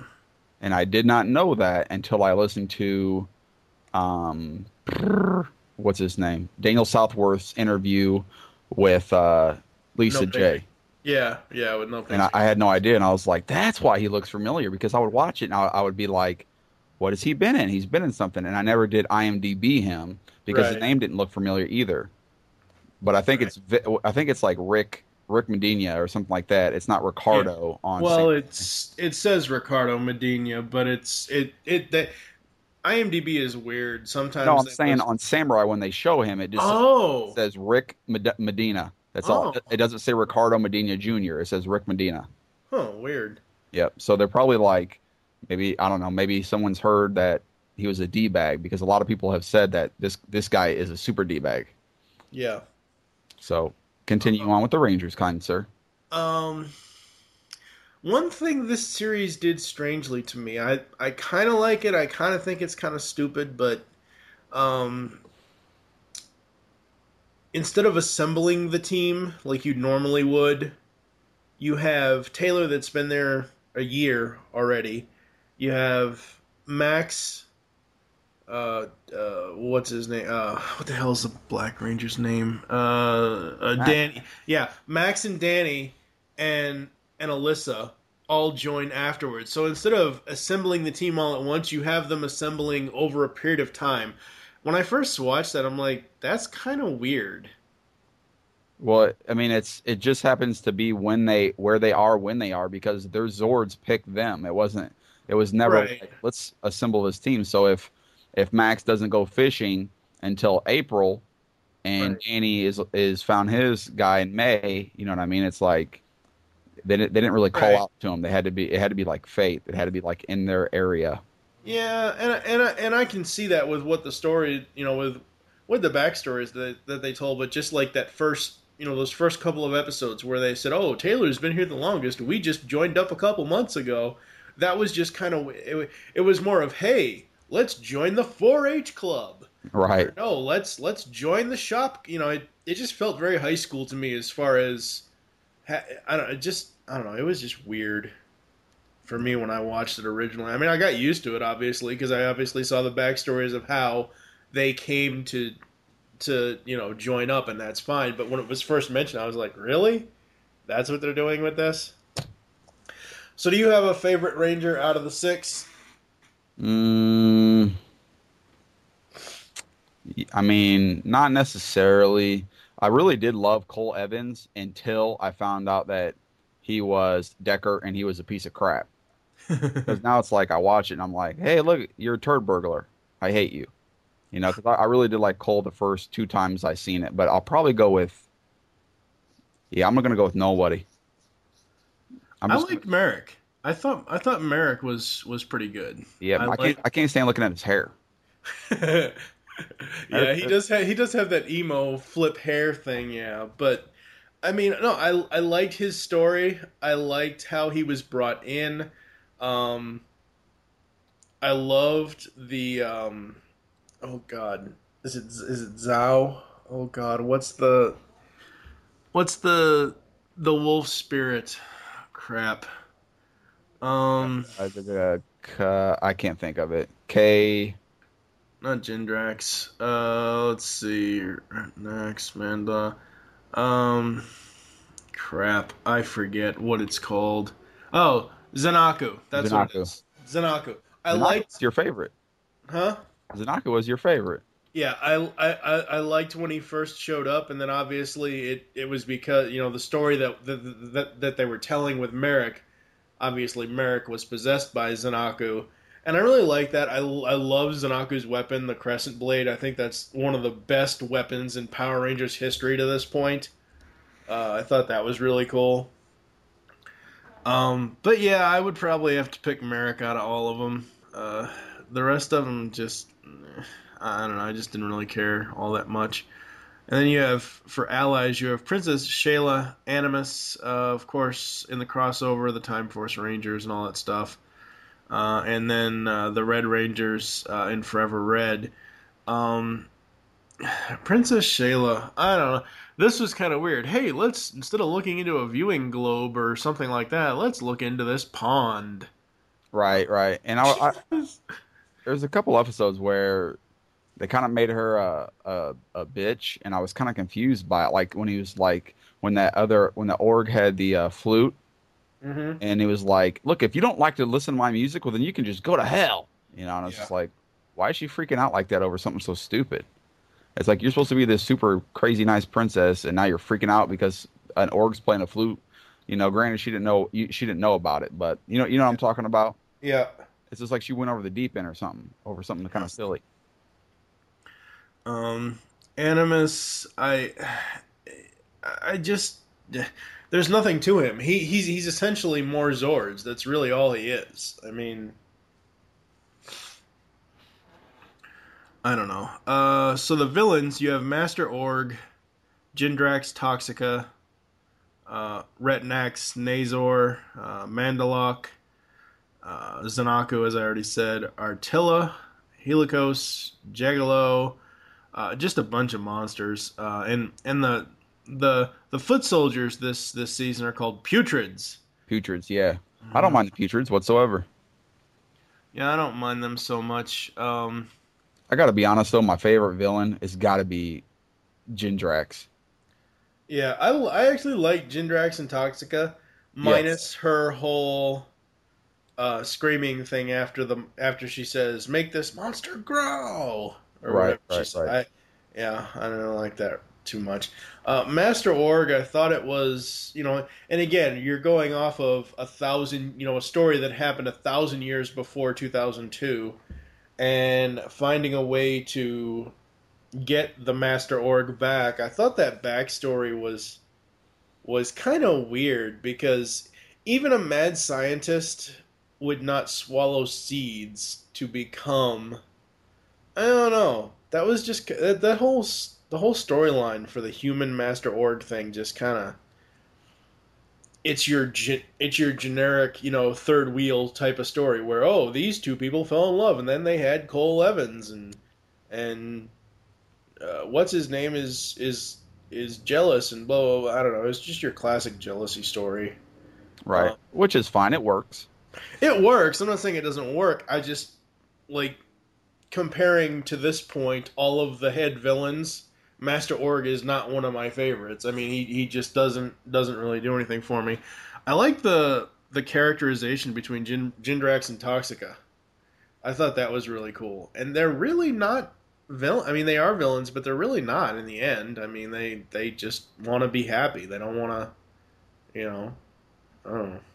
And I did not know that until I listened to um, what's his name? Daniel Southworth's interview with uh, Lisa No J. Picture. Yeah, yeah, with no picture. And I, I had no idea, and I was like, that's why he looks familiar, because I would watch it, and I, I would be like, what has he been in? He's been in something, and I never did IMDb him, because Right. the name didn't look familiar either. But I think Right. it's Vi- I think it's like Rick Rick Medina or something like that. It's not Ricardo on. Well, Sam- it's it says Ricardo Medina, but it's it it that IMDb is weird. Sometimes no, I'm they saying post- on Samurai when they show him, it just Oh, says Rick Med- Medina. That's all. Oh. It doesn't say Ricardo Medina Junior It says Rick Medina. huh, weird. Yep. So they're probably like, maybe I don't know. Maybe someone's heard that he was a d bag, because a lot of people have said that this this guy is a super d bag. Yeah. So continue on with the Rangers, kind sir. Um, one thing this series did strangely to me, I I kind of like it. I kind of think it's kind of stupid, but um, instead of assembling the team like you normally would, you have Taylor that's been there a year already. You have Max. Uh, uh, what's his name? Uh, what the hell is the Black Ranger's name? Uh, uh Max. Danny. Yeah, Max and Danny and and Alyssa all join afterwards. So instead of assembling the team all at once, you have them assembling over a period of time. When I first watched that, I'm like, that's kind of weird. Well, I mean, it's it just happens to be when they where they are when they are, because their Zords picked them. It wasn't. It was never Right. like, let's assemble this team. So if if Max doesn't go fishing until April, and Right. Danny is is found his guy in May, you know what I mean? It's like they didn't, they didn't really call Right. out to him. They had to be it had to be like fate. It had to be like in their area. Yeah, and and I- and I can see that with what the story, you know, with with the backstories that that they told, but just like that first, you know, those first couple of episodes where they said, "Oh, Taylor's been here the longest. We just joined up a couple months ago." That was just kind of it, it was more of, "Hey, let's join the four H club." Right. Or, no, let's let's join the shop. You know, it it just felt very high school to me as far as ha- I don't it just I don't know. It was just weird for me when I watched it originally. I mean, I got used to it obviously because I obviously saw the backstories of how they came to to you know join up, and that's fine. But when it was first mentioned, I was like, really? That's what they're doing with this? So, do you have a favorite Ranger out of the six? Mm, I mean, not necessarily. I really did love Cole Evans until I found out that he was Decker and he was a piece of crap. Because now it's like I watch it and I'm like, hey, look, you're a turd burglar. I hate you. You know, because I, I really did like Cole the first two times I seen it. But I'll probably go with, yeah, I'm going to go with nobody. I'm I just like Merrick. I thought I thought Merrick was was pretty good. Yeah, I, I can't. like- I can't stand looking at his hair. Yeah, he does have he does have that emo flip hair thing, yeah. But I mean, no, I I liked his story. I liked how he was brought in. Um I loved the um oh god. Is it is it Zhao? Oh god, what's the what's the the wolf spirit? Crap. Um I, uh, K- I can't think of it. K. Not Jindrax. Uh, let's see. Next, Manda. Um, crap. I forget what it's called. Oh, Zanaku. That's what it Zanaku. is. Zanaku. I Zanaku liked. was your favorite. Huh? Zanaku was your favorite. Yeah, I, I, I I liked when he first showed up, and then obviously it, it was because you know the story that that, that that they were telling with Merrick. Obviously, Merrick was possessed by Zanaku. And I really like that. I, I love Zanaku's weapon, the Crescent Blade. I think that's one of the best weapons in Power Rangers history to this point. Uh, I thought that was really cool. Um, but yeah, I would probably have to pick Merrick out of all of them. Uh, the rest of them just, eh, I don't know, I just didn't really care all that much. And then you have, for allies, you have Princess Shayla, Animus, uh, of course, in the crossover, the Time Force Rangers and all that stuff. Uh, and then uh, the Red Rangers uh, in Forever Red. Um, Princess Shayla, I don't know. This was kind of weird. Hey, let's, instead of looking into a viewing globe or something like that, let's look into this pond. Right, right. And I, I, there's a couple episodes where They kind of made her a, a a bitch, and I was kind of confused by it. Like when he was like when that other when the org had the uh, flute, Mm-hmm. and it was like, look, if you don't like to listen to my music, well then you can just go to hell, you know. And I was Yeah. just like, why is she freaking out like that over something so stupid? It's like you're supposed to be this super crazy nice princess, and now you're freaking out because an org's playing a flute. You know, granted she didn't know you, she didn't know about it, but you know you know what I'm talking about. Yeah. It's just like she went over the deep end or something, over something kind of silly. Um, Animus, I, I just, there's nothing to him. He he's he's essentially more Zords. That's really all he is. I mean, I don't know. Uh, so the villains, you have Master Org, Jindrax Toxica, uh, Retnax, Nazor, uh, Mandalok, uh, Zanaku, as I already said, Artilla, Helicos, Jagalo, uh, just a bunch of monsters. Uh, and and the the the foot soldiers this this season are called Putrids. Putrids, yeah. I don't mind the putrids whatsoever. Yeah, I don't mind them so much. Um, I got to be honest though, my favorite villain has got to be Jindrax. yeah, I, I actually like Jindrax and Toxica, minus her whole uh, screaming thing after the after she says, "Make this monster grow." Or Right, whatever she right, said. right. I, yeah, I don't like that too much. Uh, Master Org, I thought it was, you know, and again, you're going off of a thousand, you know, a story that happened a thousand years before two thousand two, and finding a way to get the Master Org back. I thought that backstory was was kind of weird because even a mad scientist would not swallow seeds to become. I don't know. That was just that, that whole s- the whole storyline for the human Master Org thing just kind of. It's your ge- it's your generic, you know, third wheel type of story where oh these two people fell in love and then they had Cole Evans and and uh, what's his name is is is jealous and blah, blah, blah. I don't know. It's just your classic jealousy story. Right. Uh, Which is fine. It works. It works. I'm not saying it doesn't work. I just like comparing to this point all of the head villains. Master Org is not one of my favorites. I mean, he, he just doesn't doesn't really do anything for me. I like the the characterization between Jin, Jindrax and Toxica. I thought that was really cool, and they're really not villain. I mean, they are villains, but they're really not in the end. I mean, they they just want to be happy. They don't want to, you know, I don't know.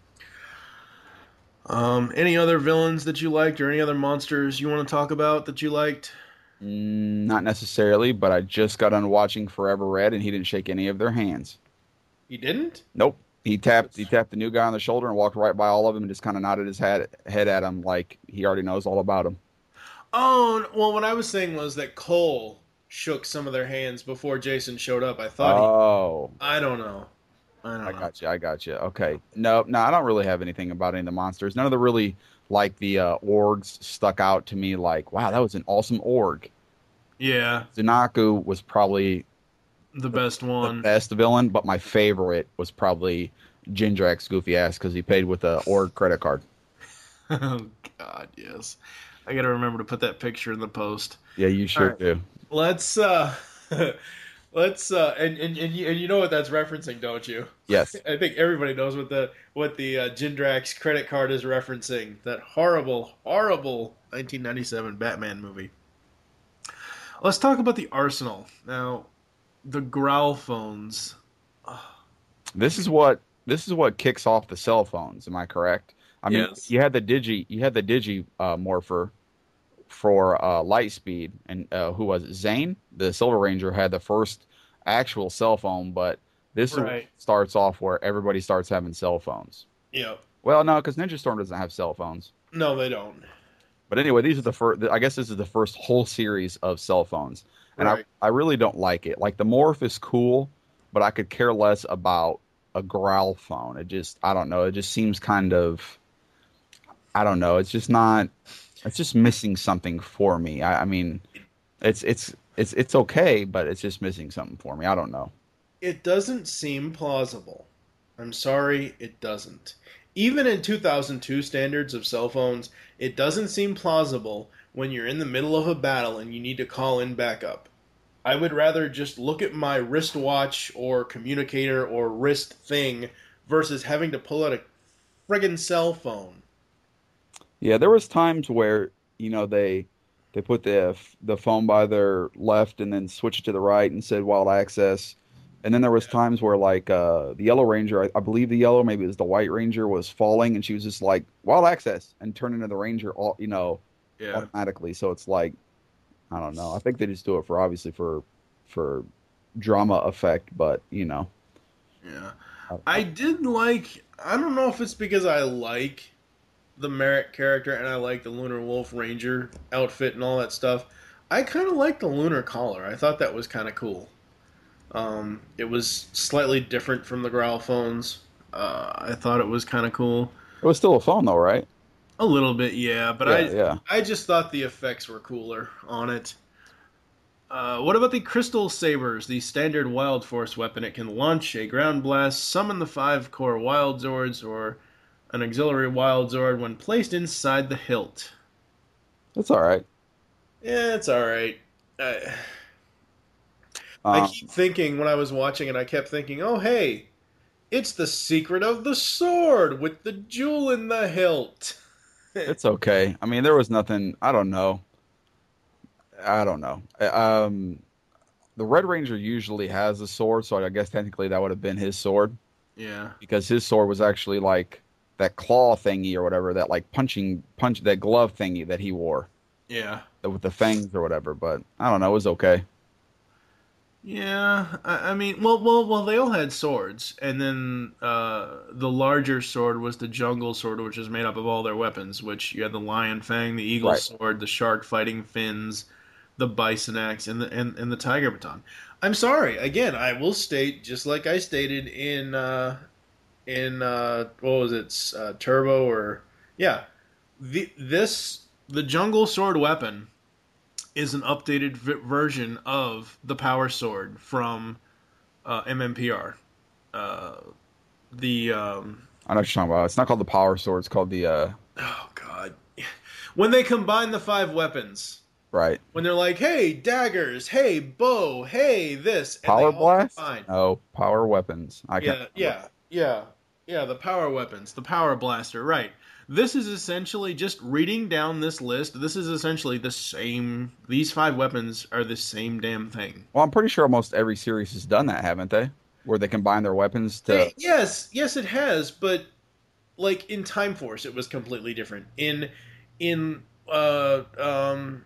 Um, any other villains that you liked, or any other monsters you want to talk about that you liked? Mm, not necessarily, but I just got done watching Forever Red, and he didn't shake any of their hands. You didn't? Nope. He tapped he tapped the new guy on the shoulder and walked right by all of them and just kind of nodded his head head at him like he already knows all about him. Oh, well, what I was saying was that Cole shook some of their hands before Jason showed up. I thought Oh, he... I don't know. I don't I know. got you. I got you. Okay. No, no, I don't really have anything about any of the monsters. None of the really like the uh, orgs stuck out to me. Like, wow, that was an awesome org. Yeah, Zanaku was probably the best the one. best villain, but my favorite was probably Jindrax goofy ass because he paid with a org credit card. Oh, God, yes. I got to remember to put that picture in the post. Yeah, you sure right. do. Let's, uh... Let's uh, and, and and you, and you know what that's referencing, don't you? Yes. I think everybody knows what the what the uh, Jindrax credit card is referencing. That horrible, horrible nineteen ninety-seven Batman movie. Let's talk about the Arsenal now. The Growl phones. This is what this is what kicks off the cell phones. Am I correct? I mean, Yes. you had the digi you had the digi uh, morpher for uh, Lightspeed, and uh, who was it? Zane, the Silver Ranger, had the first actual cell phone, but this Right. starts off where everybody starts having cell phones. Yep. Well, no, because Ninja Storm doesn't have cell phones. No, they don't. But anyway, these are the first. I guess this is the first whole series of cell phones, and Right. I I really don't like it. Like the morph is cool, but I could care less about a Growl phone. It just I don't know. It just seems kind of I don't know. It's just not. It's just missing something for me. I, I mean, it's it's it's it's okay, but it's just missing something for me. I don't know. It doesn't seem plausible. I'm sorry, it doesn't. Even in two thousand two standards of cell phones, it doesn't seem plausible when you're in the middle of a battle and you need to call in backup. I would rather just look at my wristwatch or communicator or wrist thing versus having to pull out a friggin' cell phone. Yeah, there was times where, you know, they they put the the phone by their left and then switch it to the right and said wild access. And then there was times where, like, uh, the Yellow Ranger, I, I believe the Yellow, maybe it was the White Ranger, was falling, and she was just like, wild access, and turned into the Ranger, all you know, Yeah. automatically. So it's like, I don't know. I think they just do it for, obviously, for for drama effect, but, you know. Yeah. I did like, I don't know if it's because I like the Merrick character and I like the Lunar Wolf Ranger outfit and all that stuff. I kind of like the Lunar Collar. I thought that was kind of cool. Um, it was slightly different from the Growl phones. Uh, I thought it was kind of cool. It was still a phone, though, right? A little bit, yeah, but Yeah, I yeah. I just thought the effects were cooler on it. Uh, what about the Crystal Sabers, the standard Wild Force weapon? It can launch a ground blast, summon the five core Wild Zords, or an auxiliary Wild Zord when placed inside the hilt. It's all right. Yeah, it's alright. I, I Um, keep thinking, when I was watching it, I kept thinking, oh hey, it's the secret of the sword with the jewel in the hilt. It's okay. I mean, there was nothing. I don't know. I don't know. Um, the Red Ranger usually has a sword, so I guess technically that would have been his sword Yeah. because his sword was actually like that claw thingy or whatever, that like punching punch that glove thingy that he wore Yeah. with the fangs or whatever. But I don't know. It was okay. Yeah, I, I mean, well, well, well, they all had swords, and then uh, the larger sword was the jungle sword, which is made up of all their weapons. Which you had the lion fang, the eagle Right. sword, the shark fighting fins, the bison axe, and the and, and the tiger baton. I'm sorry, again, I will state just like I stated in uh, in uh, what was it, uh, Turbo or yeah, the this the jungle sword weapon is an updated v- version of the Power Sword from uh, M M P R. Uh, the um, I know what you're talking about. It's not called the Power Sword. It's called the uh, oh god, when they combine the five weapons, right when they're like, hey daggers, hey bow, hey this, and Power they all Blast. combine. No, Power Weapons. I Yeah, can't. yeah, yeah, yeah. The power weapons, the power blaster, right? This is essentially just reading down this list. This is essentially the same. These five weapons are the same damn thing. Well, I'm pretty sure almost every series has done that, haven't they? Where they combine their weapons to. They- yes, yes, it has. But like in Time Force, it was completely different. In in uh um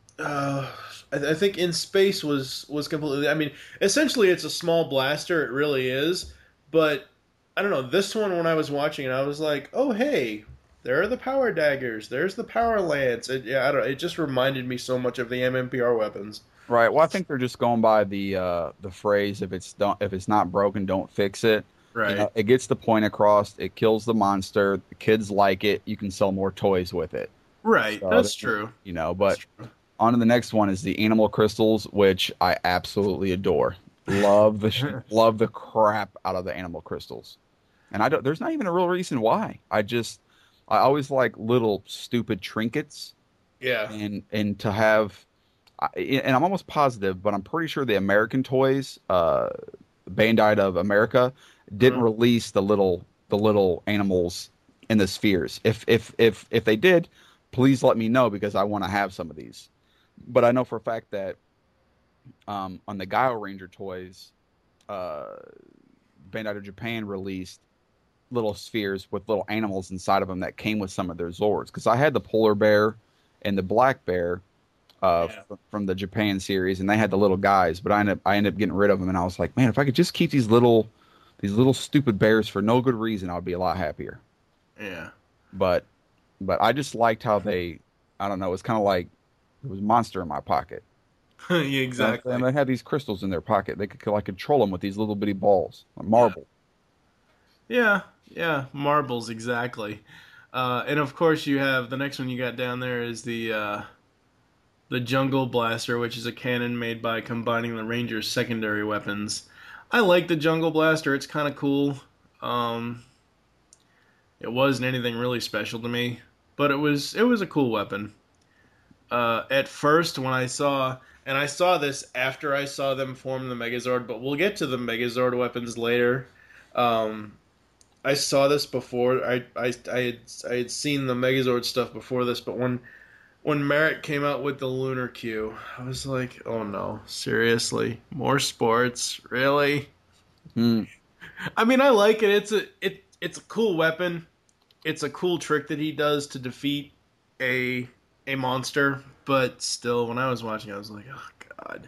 uh, I, I think in Space was was completely. I mean, essentially, it's a small blaster. It really is. But I don't know. This one, when I was watching it, I was like, oh hey. There are the power daggers. There's the power lance. It, yeah, I don't. It just reminded me so much of the M M P R weapons. Right. Well, I think they're just going by the uh, the phrase if it's don't if it's not broken, don't fix it. Right. You know, it gets the point across. It kills the monster. The kids like it. You can sell more toys with it. Right. So That's that- true. You know, but That's true. on to the next one is the animal crystals, which I absolutely adore. Love the sh- love the crap out of the animal crystals, and I don't. There's not even a real reason why. I just I always like little stupid trinkets. Yeah. and and to have I- and I'm almost positive, but I'm pretty sure the American Toys, uh, Bandai of America, didn't Mhm. release the little the little animals in the spheres. If if if if they did, please let me know because I want to have some of these. But I know for a fact that um, on the Gaio Ranger toys, uh, Bandai of Japan released little spheres with little animals inside of them that came with some of their Zords. Because I had the polar bear and the black bear uh, Yeah. f- from the Japan series, and they had the little guys. But I ended up, I ended up getting rid of them, and I was like, man, if I could just keep these little these little stupid bears for no good reason, I'd be a lot happier. Yeah. But but I just liked how they, I don't know, it was kind of like it was a monster in my pocket. Yeah, exactly. And they had these crystals in their pocket. They could like control them with these little bitty balls, like marble. Yeah, yeah, marbles exactly. Uh, and of course, you have the next one you got down there is the uh, the Jungle Blaster, which is a cannon made by combining the Ranger's secondary weapons. I like the Jungle Blaster; it's kind of cool. Um, it wasn't anything really special to me, but it was it was a cool weapon. uh, at first when I saw, and I saw this after I saw them form the Megazord, but we'll get to the Megazord weapons later. Um, I saw this before. I, I, I, had, I had seen the Megazord stuff before this, but when when Merritt came out with the Lunar Q, I was like, oh no, seriously? More sports? Really? Hmm. I mean, I like it. It's a it it's a cool weapon. It's a cool trick that he does to defeat a a monster, but still, when I was watching, I was like, oh god.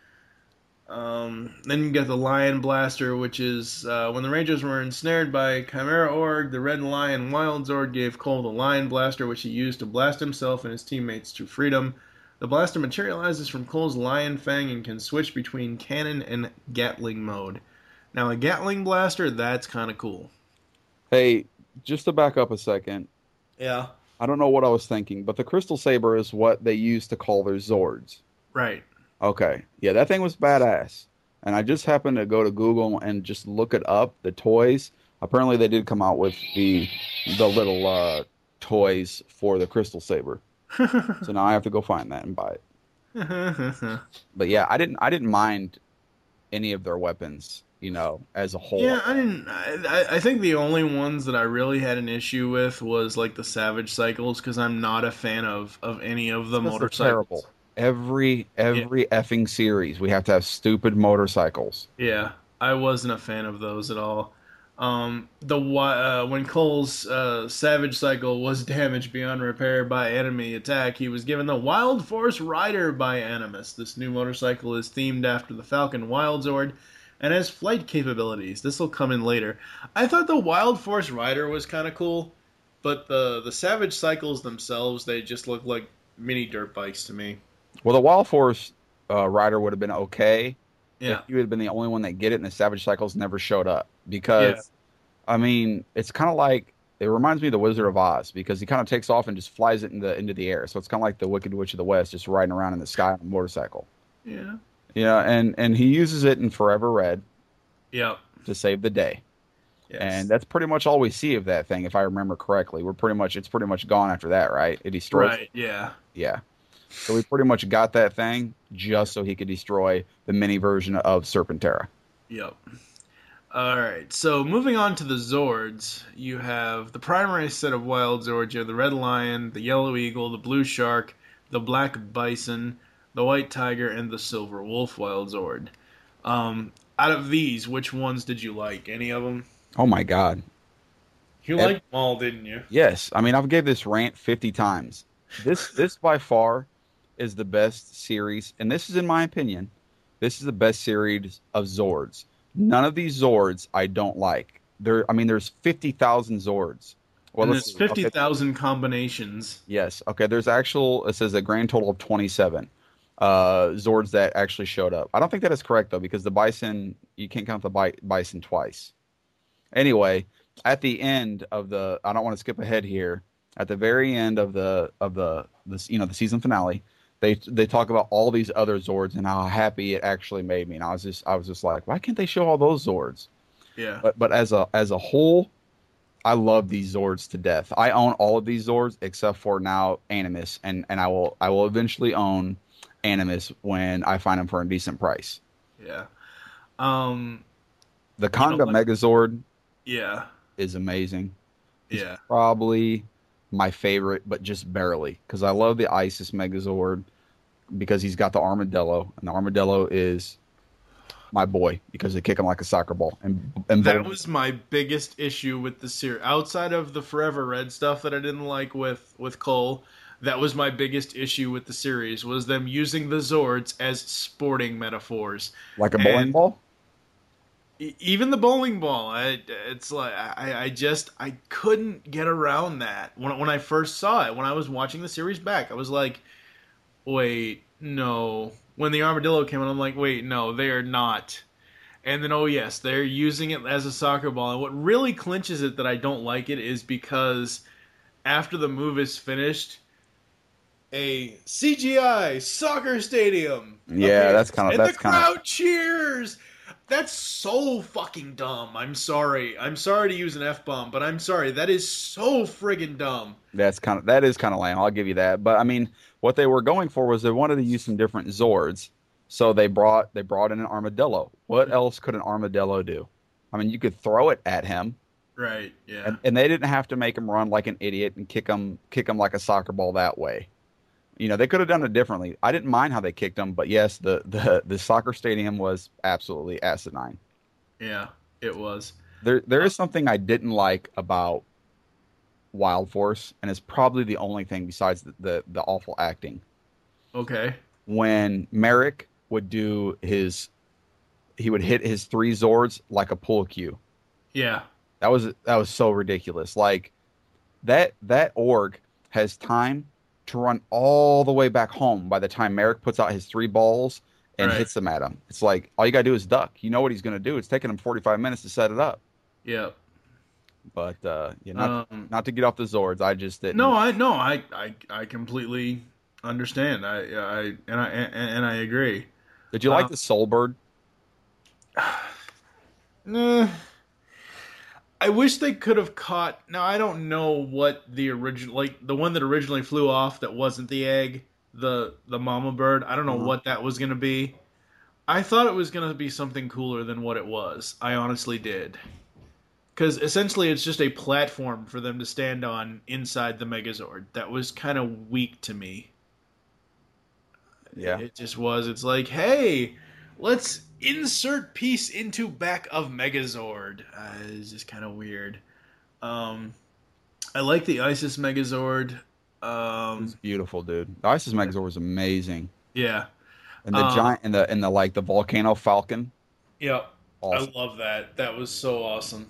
Um, then you got the Lion Blaster, which is uh, when the Rangers were ensnared by Chimera Org, the Red Lion Wild Zord gave Cole the Lion Blaster, which he used to blast himself and his teammates to freedom. The blaster materializes from Cole's Lion Fang and can switch between cannon and Gatling mode. Now, a Gatling Blaster, that's kind of cool. Hey, just to back up a second, Yeah. I don't know what I was thinking, but the Crystal Saber is what they use to call their Zords. Right. Okay. Yeah, that thing was badass. And I just happened to go to Google and just look it up, the toys. Apparently they did come out with the the little uh, toys for the Crystal Saber. So now I have to go find that and buy it. But yeah, I didn't I didn't mind any of their weapons, you know, as a whole. Yeah, I didn't. I, I think the only ones that I really had an issue with was like the Savage Cycles, because I'm not a fan of, of any of the They're motorcycles. terrible. Every every yeah. effing series, we have to have stupid motorcycles. Yeah, I wasn't a fan of those at all. Um, the uh, when Cole's uh, Savage Cycle was damaged beyond repair by enemy attack, he was given the Wild Force Rider by Animus. This new motorcycle is themed after the Falcon Wild Zord and has flight capabilities. This will come in later. I thought the Wild Force Rider was kind of cool, but the the Savage Cycles themselves, they just look like mini dirt bikes to me. Well, the Wild Force uh, Rider would have been okay Yeah. if you had been the only one that get it, and the Savage Cycles never showed up. Because, Yeah. I mean, it's kind of like, it reminds me of the Wizard of Oz, because he kind of takes off and just flies it into, into the air. So it's kind of like the Wicked Witch of the West, just riding around in the sky on a motorcycle. Yeah. Yeah, and, and he uses it in Forever Red Yep. to save the day. Yes. And that's pretty much all we see of that thing, if I remember correctly. We're pretty much, it's pretty much gone after that, right? It destroys Right, yeah. Yeah. So we pretty much got that thing just so he could destroy the mini version of Serpentera. Yep. All right. So moving on to the Zords, you have the primary set of Wild Zords. You have the Red Lion, the Yellow Eagle, the Blue Shark, the Black Bison, the White Tiger, and the Silver Wolf Wild Zord. Um, out of these, which ones did you like? Any of them? Oh my God. You Ev- liked them all, didn't you? Yes. I mean, I've gave this rant fifty times. This, this by far is the best series, and this is in my opinion, this is the best series of Zords. None of these Zords I don't like. There, I mean, there's fifty thousand Zords. Well, and let's there's see. fifty thousand okay. combinations. Yes. Okay. There's actual. It says a grand total of twenty-seven uh, Zords that actually showed up. I don't think that is correct though, because the Bison, you can't count the bi- Bison twice. Anyway, at the end of the, I don't want to skip ahead here. At the very end of the of the this you know the season finale, they they talk about all these other Zords and how happy it actually made me. And I was just I was just like, why can't they show all those Zords? Yeah. But but as a as a whole, I love these Zords to death. I own all of these Zords except for now Animus, and, and I will I will eventually own Animus when I find them for a decent price. Yeah. Um. The Conga you know, like, Megazord. Yeah. Is amazing. It's yeah. Probably my favorite, but just barely, because I love the Isis Megazord because he's got the Armadillo, and the Armadillo is my boy because they kick him like a soccer ball. And, and that was my biggest issue with the series. Outside of the Forever Red stuff that I didn't like with, with Cole, that was my biggest issue with the series, was them using the Zords as sporting metaphors. Like a bowling and ball? Even the bowling ball, I, it's like I, I just I couldn't get around that when when I first saw it. When I was watching the series back, I was like, "Wait, no." When the Armadillo came out, I'm like, "Wait, no, they are not." And then, oh yes, they're using it as a soccer ball. And what really clinches it that I don't like it is because after the move is finished, a C G I soccer stadium. Yeah, appears, that's kind of and that's the kind crowd of cheers. That's so fucking dumb. I'm sorry. I'm sorry to use an F-bomb, but I'm sorry. That is so friggin' dumb. That's kind of that is kind of lame. I'll give you that. But I mean, what they were going for was they wanted to use some different Zords, so they brought they brought in an armadillo. What else could an armadillo do? I mean, you could throw it at him, Right, yeah. and, and they didn't have to make him run like an idiot and kick him kick him like a soccer ball that way. You know, they could have done it differently. I didn't mind how they kicked him, but yes, the the, the soccer stadium was absolutely asinine. Yeah, it was. There there is something I didn't like about Wild Force, and it's probably the only thing besides the, the, the awful acting. Okay. When Merrick would do his, he would hit his three Zords like a pool cue. Yeah. That was that was so ridiculous. Like that that org has time to run all the way back home by the time Merrick puts out his three balls and Right. hits them at him. It's like all you gotta do is duck. You know what he's gonna do. It's taking him forty-five minutes to set it up. Yeah. But uh, you know, not, Um, not to get off the Zords, I just didn't. No, I no, I, I, I completely understand. I, I, and I, and, and I agree. Did you like uh, the Soulbird? Nah. I wish they could have caught. Now I don't know what the original, like the one that originally flew off that wasn't the egg, the the mama bird. I don't know Uh-huh. what that was gonna be. I thought it was gonna be something cooler than what it was. I honestly did. Because essentially it's just a platform for them to stand on inside the Megazord. That was kind of weak to me. Yeah. It just was. It's like, hey, let's insert piece into back of Megazord. Uh, it's just kind of weird. Um, I like the Isis Megazord. It Um, was beautiful, dude. The Isis Megazord was amazing, yeah. and the Um, giant and the and the like the volcano falcon. Yep. Awesome. I love that. That was so awesome.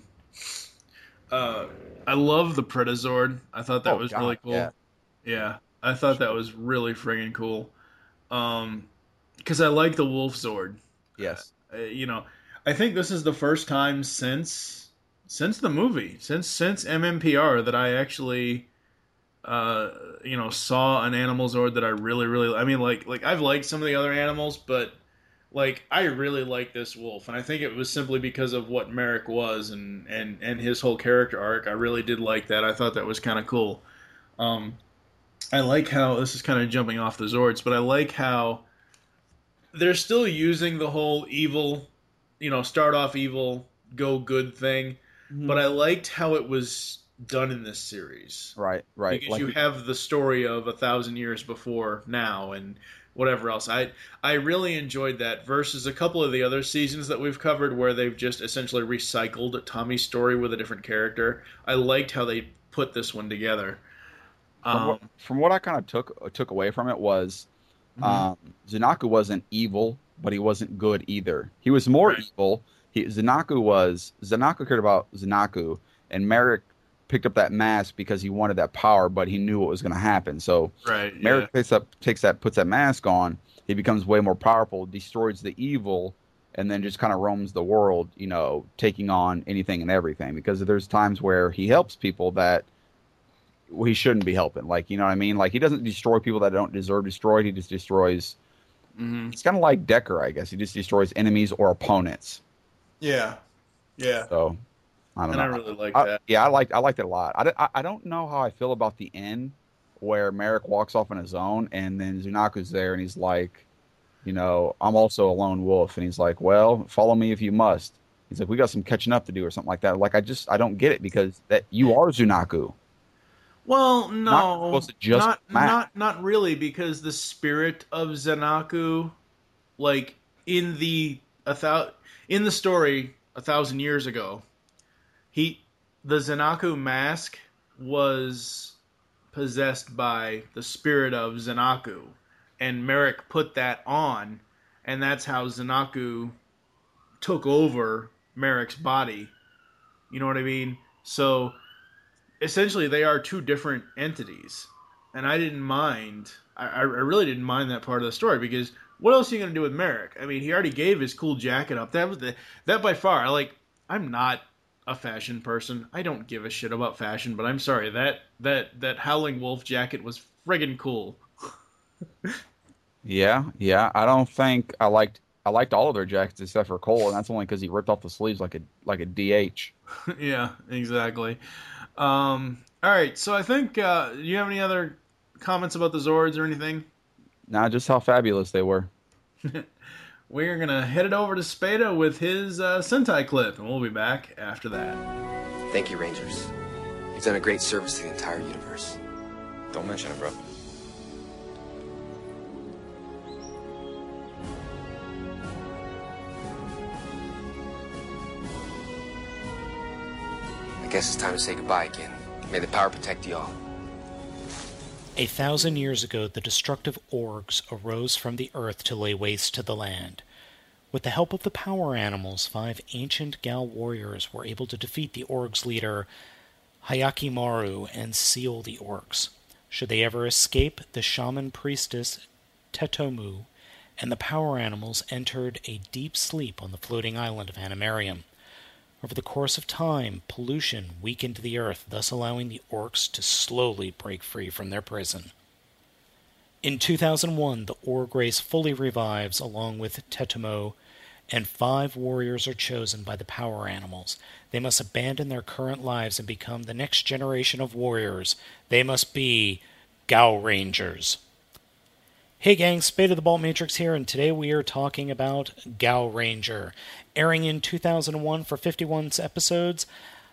Uh, I love the Pretazord. I thought that Oh, was God, really cool. yeah. Yeah, I thought that was really friggin' cool. Um, because I like the Wolf Zord. Yes. Uh, you know, I think this is the first time since since the movie, since since M M P R that I actually, uh, you know, saw an animal Zord that I really, really. I mean, like, like I've liked some of the other animals, but like I really like this wolf, and I think it was simply because of what Merrick was and and and his whole character arc. I really did like that. I thought that was kind of cool. Um, I like how this is kind of jumping off the Zords, but I like how they're still using the whole evil, you know, start off evil, go good thing. But I liked how it was done in this series. Right. Right. Because Like, you have the story of a thousand years before now and whatever else. I I really enjoyed that versus a couple of the other seasons that we've covered where they've just essentially recycled Tommy's story with a different character. I liked how they put this one together. from, Um, what, from what I kind of took took away from it was, Mhm. um, Zanaku wasn't evil, but he wasn't good either. He was more Right. evil. He Zanaku was Zanaku cared about Zanaku, and Merrick picked up that mask because he wanted that power, but he knew what was going to happen. So right. Yeah. Merrick picks up, takes that, puts that mask on. He becomes way more powerful, destroys the evil, and then just kind of roams the world, you know, taking on anything and everything. Because there's times where he helps people that he shouldn't be helping. Like, you know what I mean? Like, he doesn't destroy people that don't deserve destroyed. He just destroys. Mhm. It's kind of like Decker, I guess. He just destroys enemies or opponents. Yeah. Yeah. So I don't And know. I really like I- that. yeah, I like I liked it a lot. I, I, I don't know how I feel about the end where Merrick walks off on his own and then Zunaku's there and he's like, you know, I'm also a lone wolf, and he's like, well, follow me if you must. He's like, we got some catching up to do or something like that. Like, I just I don't get it because that you are Zunaku. Well, Not no, supposed to just not match. not not really, because the spirit of Zanaku, like in the a thou, in the story a thousand years ago, he the Zanaku mask was possessed by the spirit of Zanaku, and Merrick put that on, and that's how Zanaku took over Merrick's body. You know what I mean? So essentially they are two different entities, and I didn't mind I, I really didn't mind that part of the story, because what else are you going to do with Merrick? I mean, he already gave his cool jacket up. That was the that by far, like, I'm not a fashion person. I don't give a shit about fashion, but I'm sorry, that that that Howling Wolf jacket was friggin' cool. Yeah, yeah. I don't think I liked I liked all of their jackets except for Cole, and that's only because he ripped off the sleeves like a like a D H. Yeah, exactly. Um, all right, so I think, uh, do you have any other comments about the Zords or anything? Nah, just how fabulous they were. We're going to head it over to Spada with his uh, Sentai clip, and we'll be back after that. Thank you, Rangers. You've done a great service to the entire universe. Don't mention it, bro. I guess it's time to say goodbye again. May the power protect you all. A thousand years ago, the destructive Orgs arose from the earth to lay waste to the land. With the help of the power animals, five ancient Gal warriors were able to defeat the Orgs' leader, Hyakimaru, and seal the Orcs. Should they ever escape, the shaman priestess Tetomu and the power animals entered a deep sleep on the floating island of Animarium. Over the course of time, pollution weakened the earth, thus allowing the Orcs to slowly break free from their prison. In two thousand one, the Org race fully revives along with Tetomu, and five warriors are chosen by the power animals. They must abandon their current lives and become the next generation of warriors. They must be Gao Rangers. Hey gang, Spade of the Balt Matrix here, and today we are talking about Gao Ranger. Airing in two thousand one for fifty-one episodes,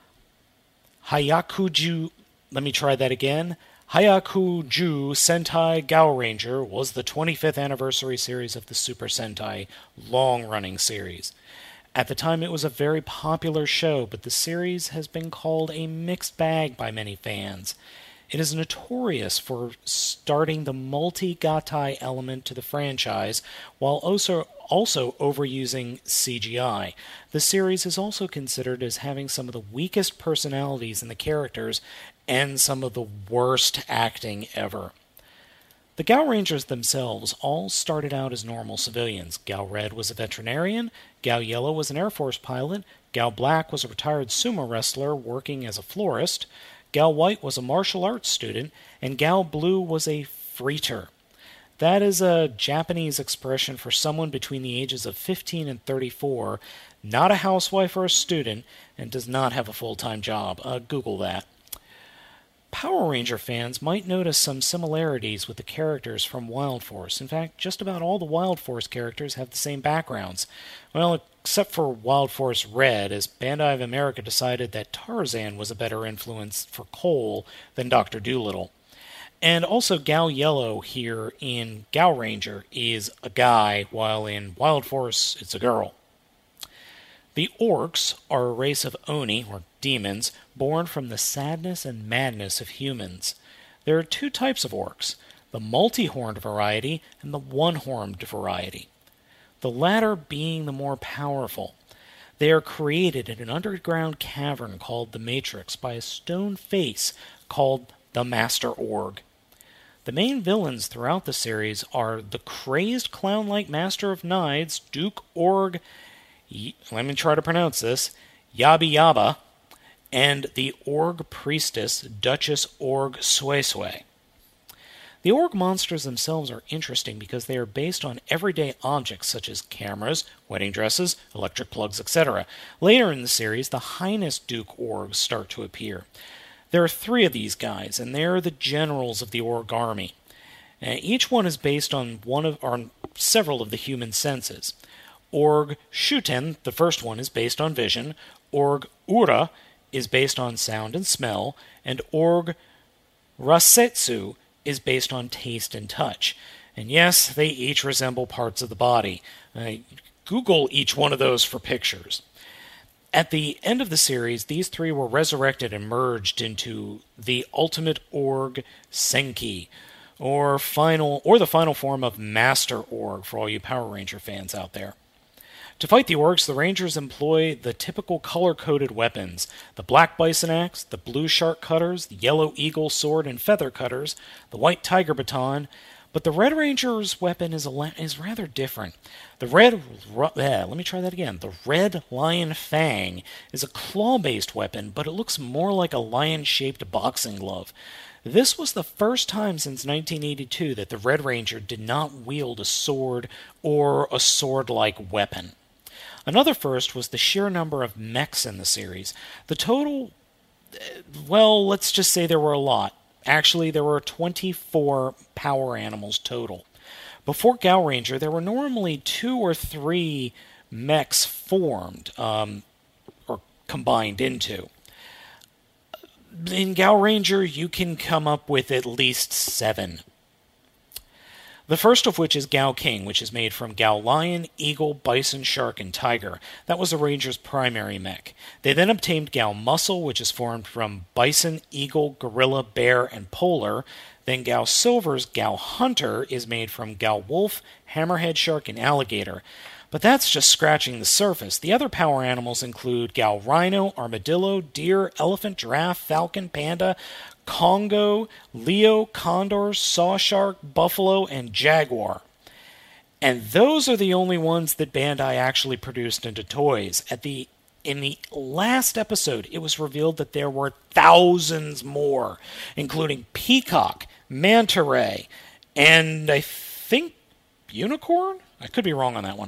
Hyakuju... Let me try that again. Hyakuju Sentai Gao Ranger was the twenty-fifth anniversary series of the Super Sentai long-running series. At the time, it was a very popular show, but the series has been called a mixed bag by many fans. It is notorious for starting the multi-gatai element to the franchise, while also, also overusing C G I. The series is also considered as having some of the weakest personalities in the characters and some of the worst acting ever. The Gao Rangers themselves all started out as normal civilians. Gao Red was a veterinarian, Gao Yellow was an Air Force pilot, Gao Black was a retired sumo wrestler working as a florist, Gao White was a martial arts student, and Gao Blue was a freeter. That is a Japanese expression for someone between the ages of fifteen and thirty-four, not a housewife or a student, and does not have a full-time job. Uh, Google that. Power Ranger fans might notice some similarities with the characters from Wild Force. In fact, just about all the Wild Force characters have the same backgrounds. Well, except for Wild Force Red, as Bandai of America decided that Tarzan was a better influence for Cole than Doctor Dolittle. And also Gao Yellow here in Gao Ranger is a guy, while in Wild Force it's a girl. The Orcs are a race of Oni, or demons, born from the sadness and madness of humans. There are two types of Orcs, the multi-horned variety and the one-horned variety, the latter being the more powerful. They are created in an underground cavern called the Matrix by a stone face called the Master Org. The main villains throughout the series are the crazed clown-like Master of Nides, Duke Org, let me try to pronounce this, Yabi Yaba, and the Org Priestess, Duchess Org Suesue. The Org monsters themselves are interesting because they are based on everyday objects such as cameras, wedding dresses, electric plugs, et cetera. Later in the series, the Highness Duke Orgs start to appear. There are three of these guys, and they are the generals of the Org army. Uh, each one is based on one of, or several of the human senses. Org Shuten, the first one, is based on vision. Org Ura is based on sound and smell. And Org Rasetsu is based on taste and touch. And yes, they each resemble parts of the body. Uh, Google each one of those for pictures. At the end of the series, these three were resurrected and merged into the Ultimate Org Senki, or final, or the final form of Master Org for all you Power Ranger fans out there. To fight the Orcs, the Rangers employ the typical color-coded weapons, the Black Bison Axe, the Blue Shark Cutters, the Yellow Eagle Sword and Feather Cutters, the White Tiger Baton, But the Red Ranger's weapon is a la- is rather different. The Red... Ru- eh, let me try that again. The Red Lion Fang is a claw-based weapon, but it looks more like a lion-shaped boxing glove. This was the first time since nineteen eighty-two that the Red Ranger did not wield a sword or a sword-like weapon. Another first was the sheer number of mechs in the series. The total... Well, let's just say there were a lot. Actually, there were twenty-four power animals total. Before Gaoranger, there were normally two or three mechs formed, um, or combined into. In Gaoranger, you can come up with at least seven. The first of which is Gao King, which is made from Gao Lion, Eagle, Bison, Shark, and Tiger. That was the Ranger's primary mech. They then obtained Gao Muscle, which is formed from Bison, Eagle, Gorilla, Bear, and Polar. Then Gao Silver's Gao Hunter is made from Gao Wolf, Hammerhead Shark, and Alligator. But that's just scratching the surface. The other power animals include Gao Rhino, Armadillo, Deer, Elephant, Giraffe, Falcon, Panda, Congo, Leo, Condor, Saw Shark, Buffalo, and Jaguar. And those are the only ones that Bandai actually produced into toys. At the in the last episode, it was revealed that there were thousands more, including Peacock, Manta Ray, and I think Unicorn? I could be wrong on that one.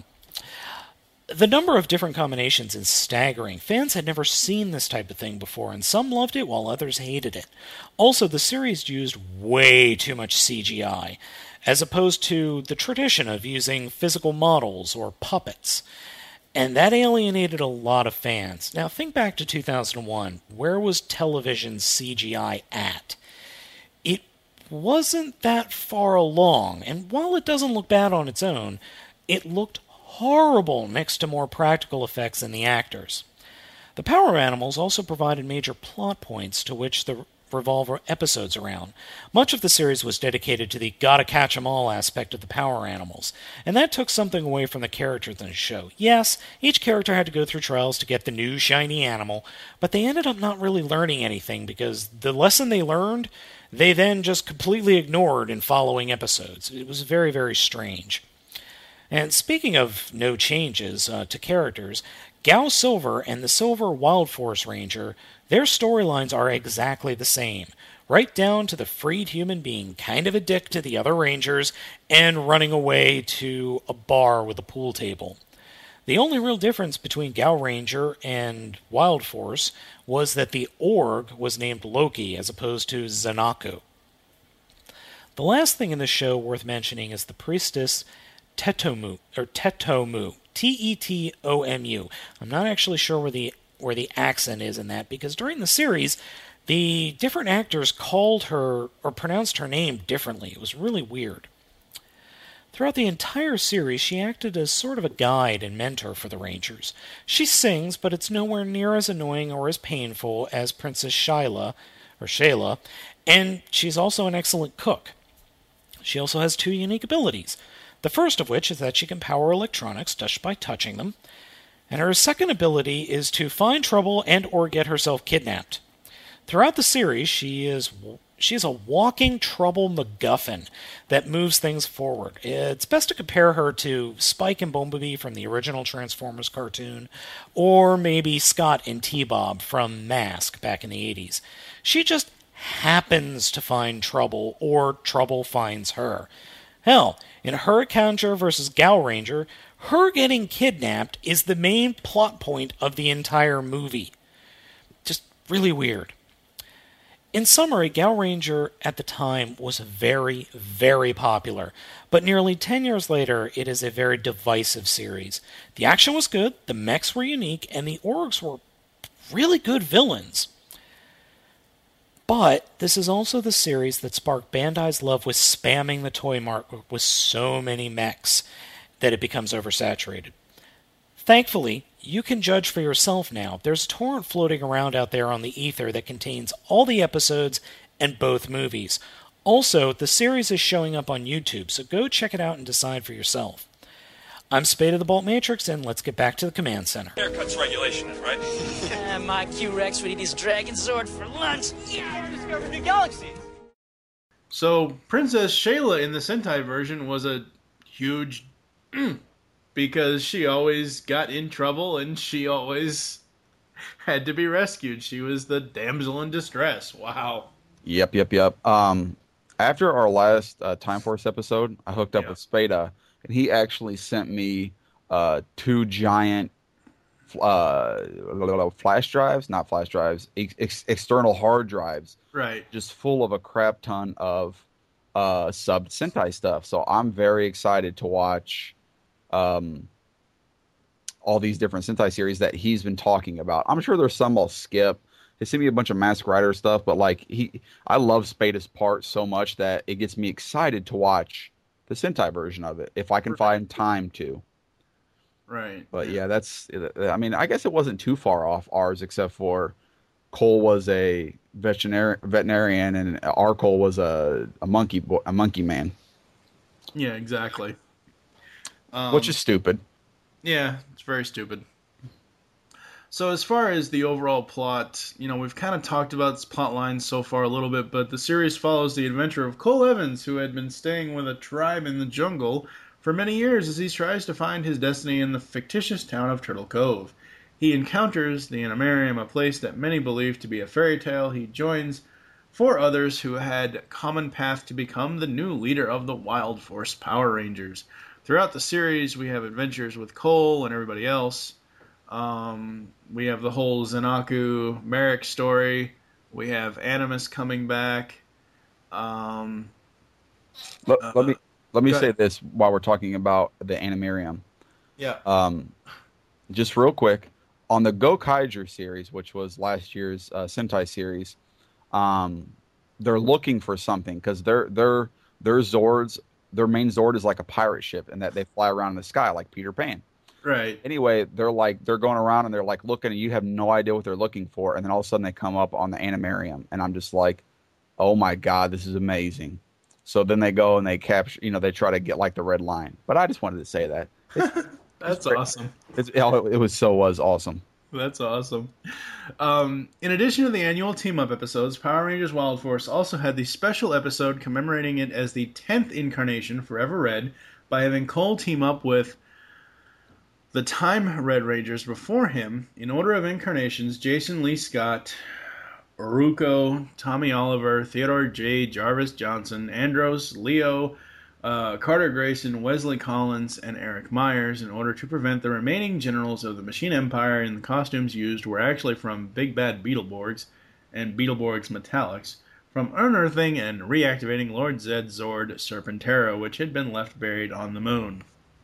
The number of different combinations is staggering. Fans had never seen this type of thing before, and some loved it while others hated it. Also, the series used way too much C G I, as opposed to the tradition of using physical models or puppets. And that alienated a lot of fans. Now, think back to two thousand one. Where was television C G I at? It wasn't that far along, and while it doesn't look bad on its own, it looked horrible next to more practical effects in the actors. The Power Animals also provided major plot points to which the revolve episodes around. Much of the series was dedicated to the gotta catch 'em all aspect of the Power Animals, and that took something away from the characters in the show. Yes, each character had to go through trials to get the new shiny animal, but they ended up not really learning anything because the lesson they learned, they then just completely ignored in following episodes. It was very, very strange. And speaking of no changes uh, to characters, Gao Silver and the Silver Wild Force Ranger, their storylines are exactly the same, right down to the freed human being kind of a dick to the other Rangers and running away to a bar with a pool table. The only real difference between Gao Ranger and Wild Force was that the Org was named Loki as opposed to Zanaku. The last thing in the show worth mentioning is the priestess Tetomu, or Tetomu, T E T O M U. I'm not actually sure where the where the accent is in that, because during the series, the different actors called her, or pronounced her name differently. It was really weird. Throughout the entire series, she acted as sort of a guide and mentor for the Rangers. She sings, but it's nowhere near as annoying or as painful as Princess Shyla, or Shayla, and she's also an excellent cook. She also has two unique abilities. The first of which is that she can power electronics just by touching them, and her second ability is to find trouble and or get herself kidnapped. Throughout the series, she is she is a walking trouble MacGuffin that moves things forward. It's best to compare her to Spike and Bumblebee from the original Transformers cartoon, or maybe Scott and T-Bob from Mask back in the eighties. She just happens to find trouble, or trouble finds her. Hell, in Hurricane versus Gao Ranger, her getting kidnapped is the main plot point of the entire movie. Just really weird. In summary, Gao Ranger at the time was very, very popular, but nearly ten years later, it is a very divisive series. The action was good, the mechs were unique, and the Orgs were really good villains. But this is also the series that sparked Bandai's love with spamming the toy market with so many mechs that it becomes oversaturated. Thankfully, you can judge for yourself now. There's a torrent floating around out there on the ether that contains all the episodes and both movies. Also, the series is showing up on YouTube, so go check it out and decide for yourself. I'm Spade of the Bolt Matrix, and let's get back to the command center. Haircut's regulation, right? uh, my Q-Rex would eat his dragon sword for lunch. Yeah, I discovered new galaxies. So Princess Shayla in the Sentai version was a huge because she always got in trouble and she always had to be rescued. She was the damsel in distress. Wow. Yep, yep, yep. Um, after our last uh, Time Force episode, I hooked up Yeah. with Spada, and he actually sent me uh, two giant uh, flash drives, not flash drives, ex- external hard drives, Right. just full of a crap ton of uh, subbed Sentai stuff. So I'm very excited to watch um, all these different Sentai series that he's been talking about. I'm sure there's some I'll skip. He sent me a bunch of Mask Rider stuff, but like he, I love Spada's part so much that it gets me excited to watch the Sentai version of it if I can find time to. Right. But yeah, that's. I mean, I guess it wasn't too far off ours, except for Cole was a veterinarian, veterinarian, and our Cole was a a monkey bo- a monkey man, Yeah, exactly. Um, which is stupid. Yeah, it's very stupid. So as far as the overall plot, you know, we've kind of talked about this plot line so far a little bit, but the series follows the adventure of Cole Evans, who had been staying with a tribe in the jungle for many years as he tries to find his destiny in the fictitious town of Turtle Cove. He encounters the Animarium, a place that many believe to be a fairy tale. He joins four others who had common path to become the new leader of the Wild Force Power Rangers. Throughout the series, we have adventures with Cole and everybody else. Um, we have the whole Zenaku Merrick story. We have Animus coming back. Um, Let, uh, let me let me go say ahead. this while we're talking about the Animarium. yeah. Um, just real quick on the Gokaiger series, which was last year's uh, Sentai series. Um, they're looking for something because their their their Zords, their main Zord is like a pirate ship, and that they fly around in the sky like Peter Pan. Right. Anyway, they're like they're going around and they're like looking, and you have no idea what they're looking for, and then all of a sudden they come up on the Animarium, and I'm just like, oh my god, this is amazing. So then they go and they capture, you know, they try to get like the red line. But I just wanted to say that it's, That's awesome. it's, it was so was awesome. That's awesome. Um, in addition to the annual team-up episodes, Power Rangers Wild Force also had the special episode commemorating it as the tenth incarnation, Forever Red, by having Cole team up with the Time Red Rangers before him. In order of incarnations, Jason Lee Scott, Ruko, Tommy Oliver, Theodore J. Jarvis Johnson, Andros, Leo, uh, Carter Grayson, Wesley Collins, and Eric Myers. In order to prevent the remaining generals of the Machine Empire, and the costumes used were actually from Big Bad Beetleborgs and Beetleborgs Metallics, from unearthing and reactivating Lord Zed's Zord Serpentera, which had been left buried on the moon.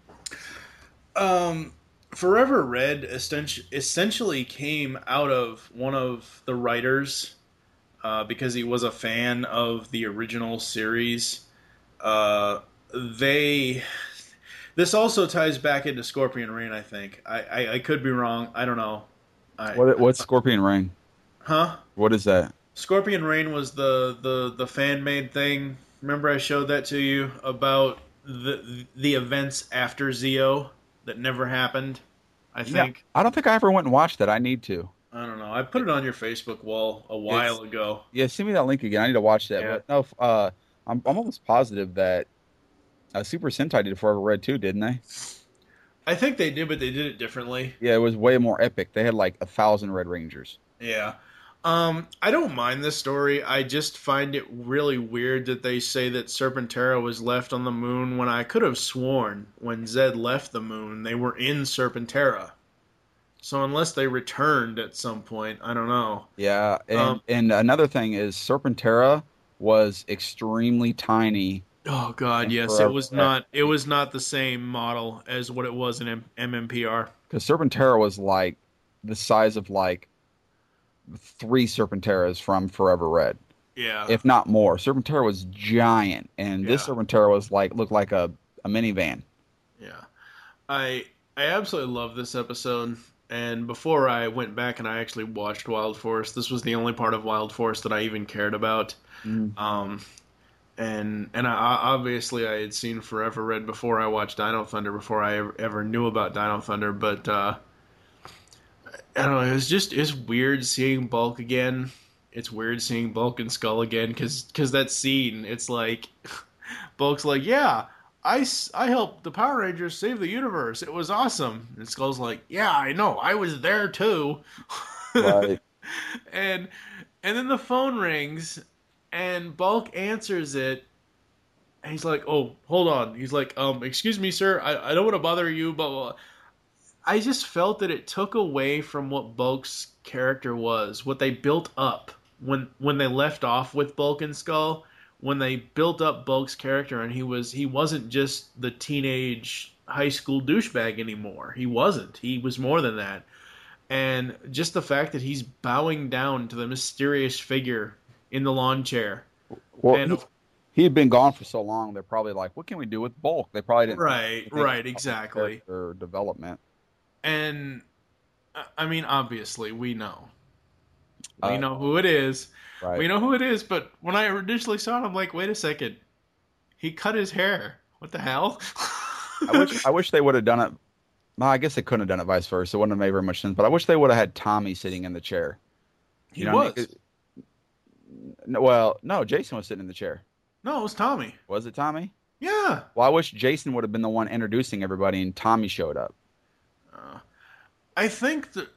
Um, Forever Red essentially came out of one of the writers uh, because he was a fan of the original series. Uh, they this also ties back into Scorpion Rain, I think. I, I, I could be wrong. I don't know. I, What what's Scorpion Ring? Huh? What is that? Scorpion Rain was the, the, the fan-made thing. Remember I showed that to you about the the events after Zeo that never happened, I think. Yeah, I don't think I ever went and watched that. I need to. I don't know. I put it on your Facebook wall a while It's- ago. Yeah, send me that link again. I need to watch that. Yeah. But no, uh, I'm I'm almost positive that uh, Super Sentai did Forever Red too, didn't they? I think they did, but they did it differently. Yeah, it was way more epic. They had like a thousand Red Rangers. Yeah. Um, I don't mind this story. I just find it really weird that they say that Serpentera was left on the moon when I could have sworn when Zed left the moon, they were in Serpentera. So unless they returned at some point, I don't know. Yeah, and Um, and another thing is Serpentera was extremely tiny. Oh God, And yes, it Forever was Red. not. It was not the same model as what it was in M- MMPR. Because Serpentera was like the size of like three Serpenteras from Forever Red, Yeah. if not more. Serpentera was giant, and this Yeah. Serpentera was like looked like a, a minivan. Yeah. I I absolutely love this episode. And before I went back and I actually watched Wild Force, this was the only part of Wild Force that I even cared about. Mm. Um, and and I, obviously I had seen Forever Red before I watched Dino Thunder, before I ever, ever knew about Dino Thunder. But uh, I don't know, it was just it's weird seeing Bulk again. it's weird seeing Bulk and Skull again because that scene, it's like Bulk's like, yeah, I, s- I helped the Power Rangers save the universe. It was awesome. And Skull's like, yeah, I know, I was there too. Right. and and then the phone rings and Bulk answers it. And he's like, oh, hold on. He's like, um, excuse me, sir, I, I don't want to bother you, but I just felt that it took away from what Bulk's character was, what they built up when when they left off with Bulk and Skull, when they built up Bulk's character, and he was he wasn't just the teenage high school douchebag anymore. He wasn't. He was more than that. And just the fact that he's bowing down to the mysterious figure in the lawn chair. Well, and, he, he had been gone for so long. They're probably like, "What can we do with Bulk?" They probably didn't. right, right, exactly. Or development. And I mean, obviously, we know. We Uh, know who it is. Right. We know who it is, but when I initially saw it, I'm like, wait a second. He cut his hair. What the hell? I wish I wish they would have done it. Well, I guess they couldn't have done it vice versa. It wouldn't have made very much sense. But I wish they would have had Tommy sitting in the chair. He You know what I was. mean? 'Cause- No, well, no, Jason was sitting in the chair. No, it was Tommy. Was it Tommy? Yeah. Well, I wish Jason would have been the one introducing everybody and Tommy showed up. I think that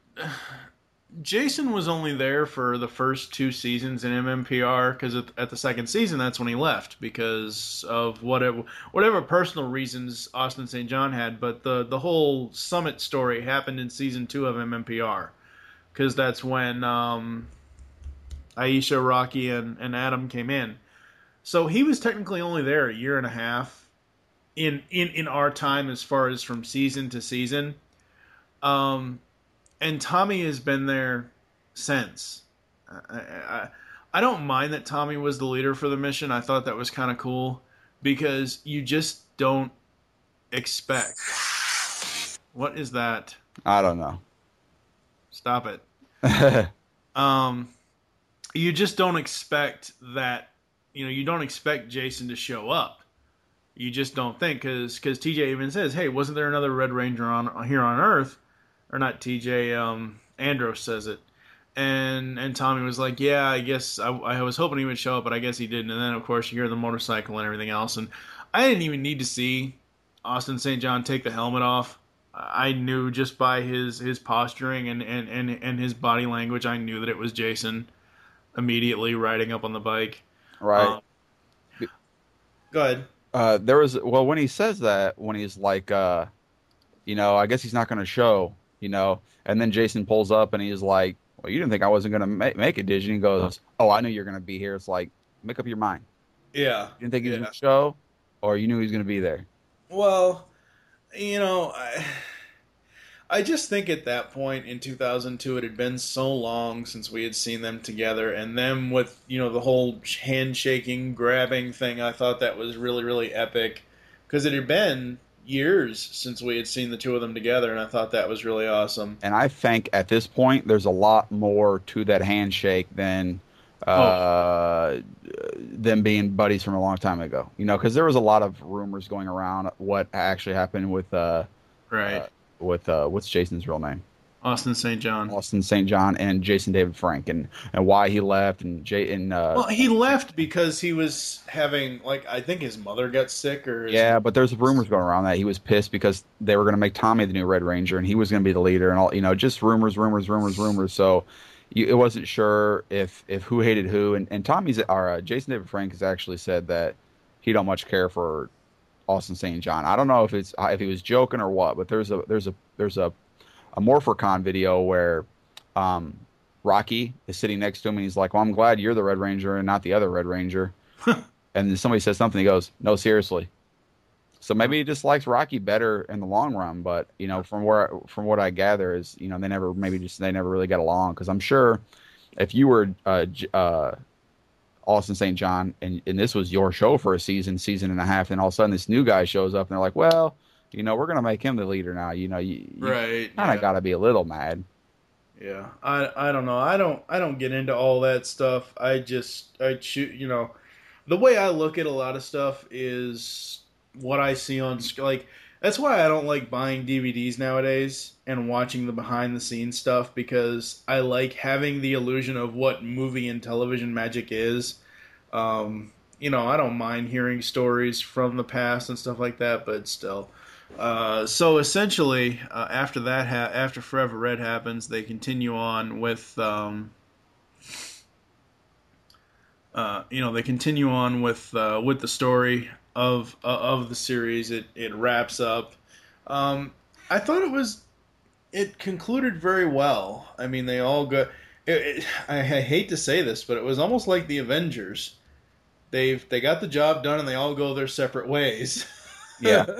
Jason was only there for the first two seasons in M M P R because at, at the second season, that's when he left because of whatever whatever personal reasons Austin Saint John had. But the, the whole Summit story happened in season two of M M P R because that's when um, Aisha, Rocky, and, and Adam came in. So he was technically only there a year and a half in, in, in our time as far as from season to season. Um, and Tommy has been there since. I, I, I don't mind that Tommy was the leader for the mission. I thought that was kind of cool because you just don't expect. What is that? I don't know. Stop it. um, you just don't expect that. You know, you don't expect Jason to show up. You just don't think because because T J even says, "Hey, wasn't there another Red Ranger on here on Earth?" Or not T J, um, Andros says it. And and Tommy was like, yeah, I guess I, I was hoping he would show up, but I guess he didn't. And then, of course, you hear the motorcycle and everything else. And I didn't even need to see Austin Saint John take the helmet off. I knew just by his, his posturing and, and, and, and his body language, I knew that it was Jason immediately riding up on the bike. Right. Um, go ahead. Uh, there was, well, when he says that, when he's like, uh, you know, I guess he's not going to show, you know, and then Jason pulls up and he's like, well, you didn't think I wasn't going to make, make it, did you? And he goes, oh, I knew you were going to be here. It's like, make up your mind. Yeah. You didn't think he was yeah. going to show, or you knew he was going to be there? Well, you know, I, I just think at that point in two thousand two, it had been so long since we had seen them together, and them with, you know, the whole handshaking, grabbing thing, I thought that was really, really epic, because it had been years since we had seen the two of them together, and I thought that was really awesome. And I think at this point, there's a lot more to that handshake than uh, oh. them being buddies from a long time ago. You know, because there was a lot of rumors going around what actually happened with uh, right uh, with uh, what's Jason's real name? Austin Saint John. Austin Saint John and Jason David Frank, and, and why he left, and Jay and uh, well, he left because he was having, like, I think his mother got sick, or his yeah, but there's rumors going around that he was pissed because they were going to make Tommy the new Red Ranger, and he was going to be the leader, and all, you know, just rumors, rumors, rumors, rumors. So you, it wasn't sure if if who hated who, and and Tommy's or uh, Jason David Frank has actually said that he don't much care for Austin Saint John. I don't know if it's if he was joking or what, but there's a there's a there's a a MorpherCon video where um, Rocky is sitting next to him and he's like, well, I'm glad you're the Red Ranger and not the other Red Ranger. And then somebody says something, he goes, no, seriously. So maybe he just likes Rocky better in the long run, but you know, from where from what I gather is, you know, they never maybe just they never really got along, because I'm sure if you were uh, uh, Austin Saint John and, and this was your show for a season, season and a half, and all of a sudden this new guy shows up and they're like, well, you know, we're going to make him the leader now. You know, you, you right, kind of yeah. got to be a little mad. Yeah, I I don't know. I don't I don't get into all that stuff. I just I choose. You know, the way I look at a lot of stuff is what I see on sc- like That's why I don't like buying D V Ds nowadays and watching the behind-the-scenes stuff, because I like having the illusion of what movie and television magic is. Um, you know, I don't mind hearing stories from the past and stuff like that, but still. Uh, so essentially, uh, after that, ha- after Forever Red happens, they continue on with, um, uh, you know, they continue on with uh, with the story of uh, of the series. It it wraps up. Um, I thought it was it concluded very well. I mean, they all go. It, it, I, I hate to say this, but it was almost like the Avengers. They've they got the job done, and they all go their separate ways. Yeah.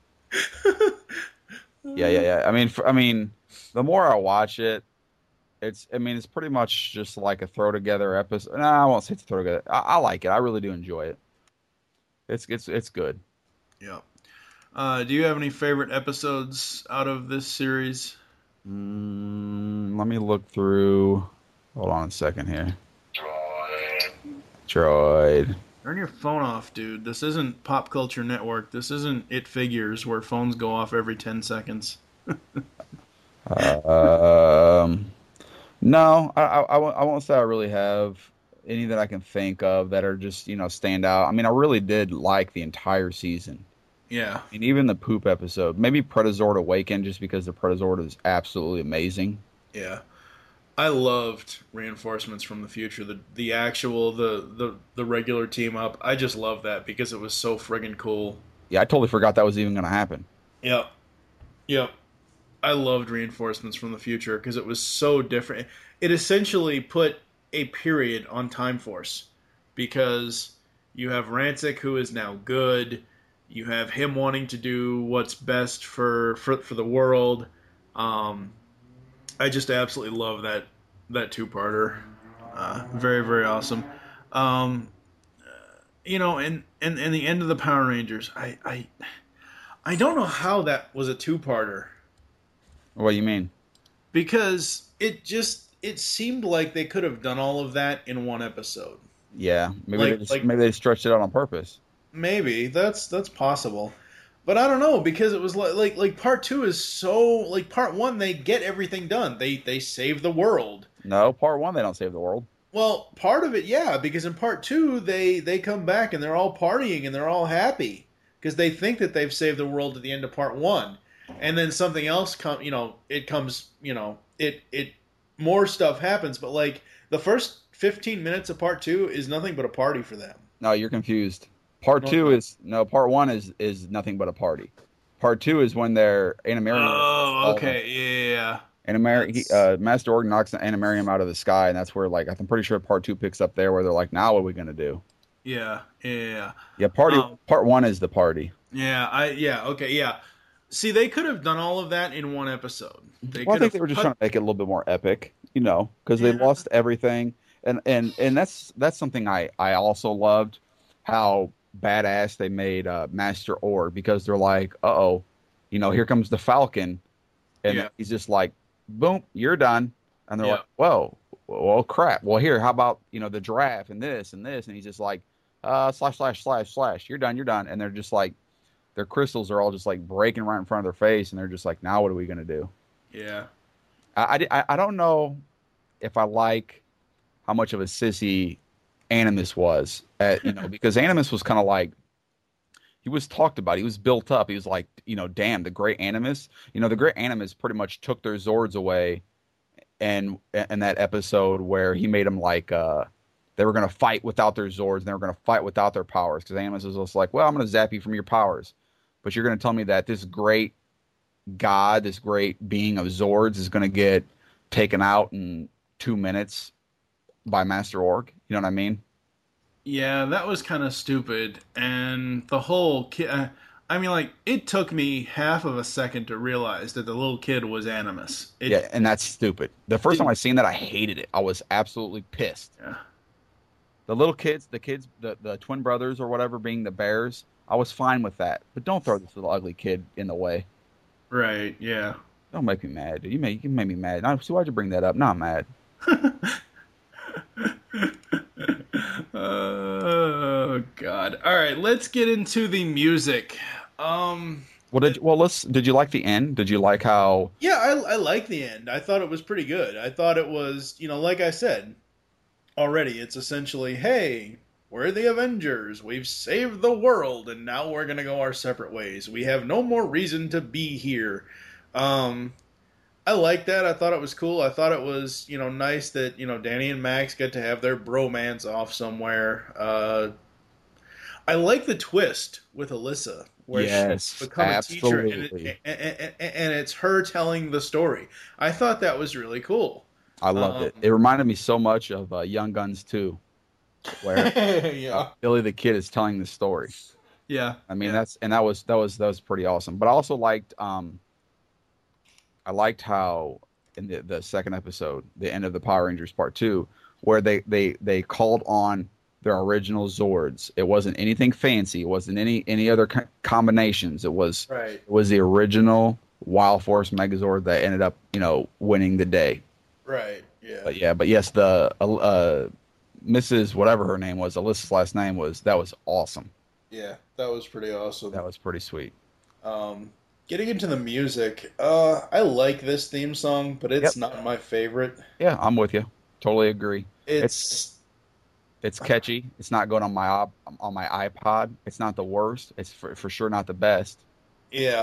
yeah, yeah, yeah. I mean, for, I mean, the more I watch it, it's. I mean, it's pretty much just like a throw together episode. No, I won't say it's a throw together. I, I like it. I really do enjoy it. It's it's it's good. Yeah. Uh, do you have any favorite episodes out of this series? Mm, let me look through. Hold on a second here. Droid. Turn your phone off, dude. This isn't Pop Culture Network. This isn't It Figures, where phones go off every ten seconds. uh, um, no, I, I, I won't say I really have any that I can think of that are just, you know, stand out. I mean, I really did like the entire season. Yeah. And even the poop episode. Maybe Pretazord Awakened, just because the Pretazord is absolutely amazing. Yeah. I loved Reinforcements from the Future. The the actual, the, the, the regular team up. I just love that because it was so friggin' cool. Yeah, I totally forgot that was even going to happen. Yep. Yep. I loved Reinforcements from the Future because it was so different. It essentially put a period on Time Force, because you have Rancic, who is now good. You have him wanting to do what's best for for, for the world. Um, I just absolutely love that that two-parter. Uh, very, very awesome. Um, you know, and, and, and the end of the Power Rangers, I, I I don't know how that was a two-parter. What do you mean? Because it just it seemed like they could have done all of that in one episode. Yeah, maybe Like- they just, like- maybe they stretched it out on purpose. Maybe that's that's possible, but I don't know, because it was like like like part two is so like part one they get everything done. They they save the world. No, part one they don't save the world. Well, part of it, yeah, because in part two they they come back and they're all partying and they're all happy because they think that they've saved the world at the end of part one, and then something else come you know it comes you know it it more stuff happens, but like the first fifteen minutes of part two is nothing but a party for them. No, you're confused. Part No, two no. is no. Part one is is nothing but a party. Part two is when they're Animarium. Oh, okay, yeah. Animarium. He, uh, Master Org knocks Animarium out of the sky, and that's where, like, I'm pretty sure part two picks up there, where they're like, "Now what are we gonna do?" Yeah, yeah, Yeah, party. Um, part one is the party. yeah. I yeah, okay, yeah. See, they could have done all of that in one episode. They Well, I could think have they were just cut- trying to make it a little bit more epic, you know, because they Yeah. lost everything, and and and that's that's something I I also loved, how badass they made uh, Master Org, because they're like, uh oh, you know, here comes the Falcon, and Yeah. he's just like, boom, you're done, and they're Yeah. like, whoa, well, crap, well, here, how about, you know, the giraffe and this and this, and he's just like, uh, slash slash slash slash, you're done, you're done, and they're just like, their crystals are all just like breaking right in front of their face, and they're just like, now what are we gonna do? Yeah, I, I, I don't know if I like how much of a sissy Animus was, at, you know, because Animus was kind of like, he was talked about, he was built up, he was like, you know, damn, the Great Animus, you know, the Great Animus pretty much took their Zords away, and in that episode where he made them like, uh, they were going to fight without their Zords, and they were going to fight without their powers, because Animus was just like, well, I'm going to zap you from your powers, but you're going to tell me that this great god, this great being of Zords is going to get taken out in two minutes by Master Org. You know what I mean? yeah. That was kind of stupid, and the whole kid. Uh, I mean, like, it took me half of a second to realize that the little kid was Animus. It, Yeah, and that's stupid. The first time I seen that, I hated it. I was absolutely pissed. Yeah. The little kids, the kids, the, the twin brothers or whatever being the bears, I was fine with that. But don't throw this little ugly kid in the way. Right. Yeah. Don't make me mad, dude. You make you made me mad. Now, so why'd you bring that up? Not mad. Oh God! All right, let's get into the music. Um, Well, did well let's did you like the end? Did you like how? Yeah, I, I like the end. I thought it was pretty good. I thought it was, you know, like I said already, it's essentially, hey, we're the Avengers. We've saved the world, and now we're going to go our separate ways. We have no more reason to be here. Um, I like that. I thought it was cool. I thought it was, you know, nice that, you know, Danny and Max get to have their bromance off somewhere. Uh, I like the twist with Alyssa, where Yes, she's become a teacher, and, absolutely. it, and, and, and it's her telling the story. I thought that was really cool. I loved Um, it. It reminded me so much of uh, Young Guns two, where yeah, Billy the Kid is telling the story. yeah. I mean, yeah. that's and that was that was that was pretty awesome. But I also liked um, I liked how in the the second episode, the end of the Power Rangers Part Two, where they they they called on their original Zords. It wasn't anything fancy. It wasn't any any other co- combinations. It was right. it was the original Wild Force Megazord that ended up you know winning the day. Right. Yeah. But yeah, but yes, the uh, uh, Missus whatever her name was, Alyssa's last name was that was awesome. Yeah. That was pretty awesome. That was pretty sweet. Um, getting into the music, uh, I like this theme song, but it's Yep. not my favorite. Yeah, I'm with you. Totally agree. It's, It's catchy. It's not good on my op- on my iPod. It's not the worst. It's for, for sure not the best. yeah.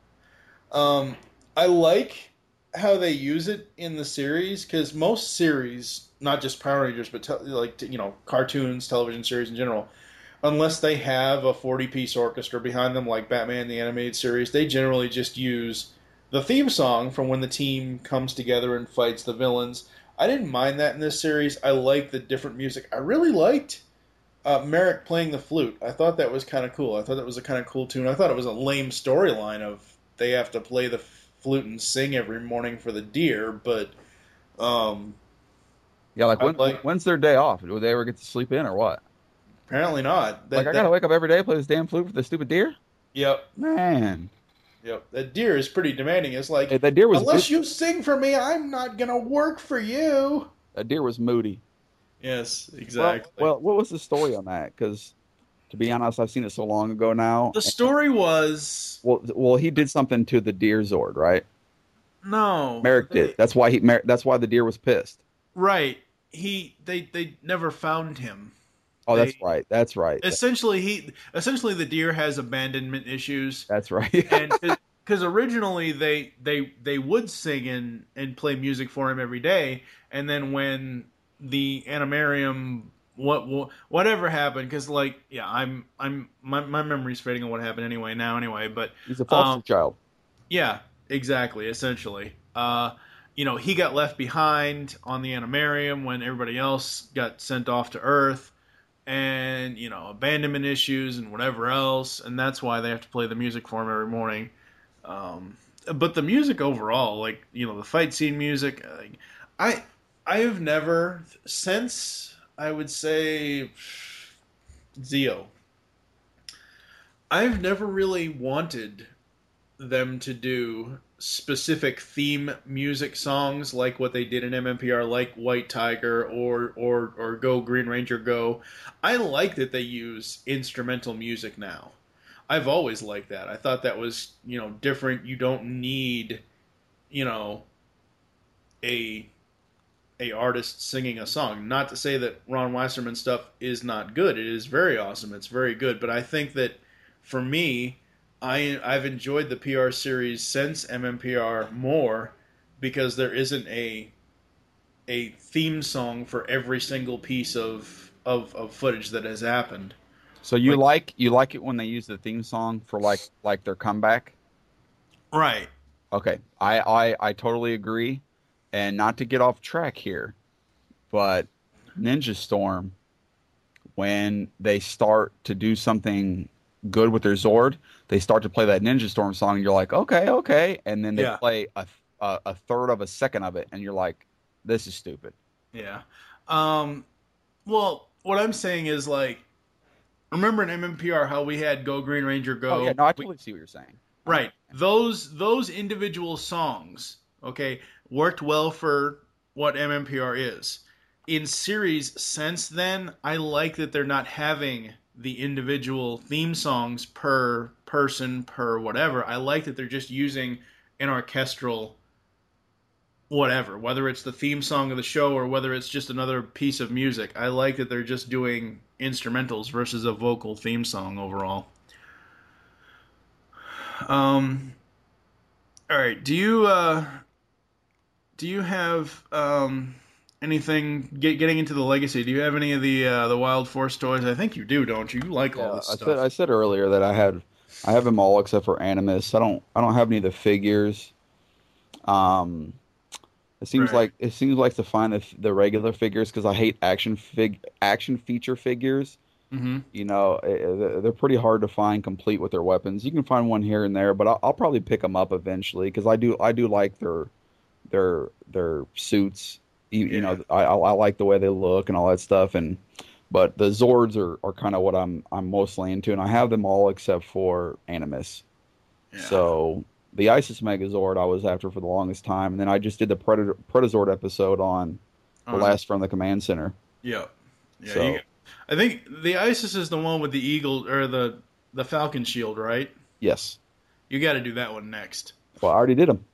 Um, I like how they use it in the series, because most series, not just Power Rangers, but te- like you know cartoons, television series in general, unless they have a forty-piece orchestra behind them, like Batman the Animated Series, they generally just use the theme song from when the team comes together and fights the villains. I didn't mind that in this series. I liked the different music. I really liked uh, Merrick playing the flute. I thought that was kind of cool. I thought that was a kind of cool tune. I thought it was a lame storyline of they have to play the flute and sing every morning for the deer, but um, Yeah, like, I when, like- when's their day off? Do they ever get to sleep in or what? apparently not. That, Like I that- gotta wake up every day, play this damn flute for the stupid deer. Yep, Man, yep. That deer is pretty demanding. It's like, Hey, that deer was unless bit- you sing for me, I'm not gonna work for you. that deer was moody. Yes, Well, exactly. well, what was the story on that? Because to be honest, I've seen it so long ago now. the story was Well, well, he did something to the deer Zord, right? no. Merrick they- did. That's why he. Mer- that's why the deer was pissed. Right. He they they never found him. Oh, that's They- right. That's right. Essentially, he essentially the deer has abandonment issues, That's right. and because originally they they they would sing and and play music for him every day, and then when the animarium what, what whatever happened, because like yeah I'm I'm my my memory's fading on what happened anyway now anyway, but He's a foster um, child. yeah, exactly. Essentially, uh, you know, he got left behind on the animarium when everybody else got sent off to Earth, and you know, abandonment issues and whatever else, and that's why they have to play the music for him every morning. Um, but the music overall, like you know, the fight scene music, uh, I I have never since I would say Zeo. I've never really wanted them to do specific theme music songs like what they did in M M P R, like White Tiger or or or Go Green Ranger Go. I like that they use instrumental music now. I've always liked that. I thought that was, you know, different. You don't need, you know, a a artist singing a song. Not to say that Ron Wasserman stuff is not good. It is very awesome. It's very good. But I think that for me, I I've enjoyed the P R series since M M P R more because there isn't a a theme song for every single piece of of, of footage that has happened. So you like you like it when they use the theme song for like like their comeback? Right. Okay, I I I totally agree. And not to get off track here, but Ninja Storm, when they start to do something good with their Zord, they start to play that Ninja Storm song, and you're like, okay, okay, and then they Yeah. play a, a a third of a second of it, and you're like, this is stupid. Yeah. Um, well, what I'm saying is like, remember in M M P R how we had Go Green Ranger Go? Oh yeah, no, I We- totally see what you're saying. Right. Those those individual songs, okay, worked well for what M M P R is. In series since then, I like that they're not having the individual theme songs per person, per whatever. I like that they're just using an orchestral whatever, whether it's the theme song of the show or whether it's just another piece of music. I like that they're just doing instrumentals versus a vocal theme song overall. Um, all right. Do you uh, do you have um, anything get, getting into the legacy? Do you have any of the uh, the Wild Force toys? I think you do, don't you? You like Yeah, all this I stuff. said I said earlier that I had I have them all except for Animus. I don't I don't have any of the figures. Um, it seems Right. like it seems like to find the the regular figures because I hate action fig action feature figures. Mm-hmm. You know, eh, they're pretty hard to find complete with their weapons. You can find one here and there, but I'll, I'll probably pick them up eventually because I do I do like their their their suits. You, you know, I I like the way they look and all that stuff. And but the Zords are, are kind of what I'm I'm mostly into, and I have them all except for Animus. Yeah. So the Isis Megazord I was after for the longest time, and then I just did the Predator Predazord episode on the Uh-huh. last from the command center. Yeah. Yeah. So- you- I think the Isis is the one with the eagle or the the Falcon shield, right? Yes. You got to do that one next. Well, I already did them.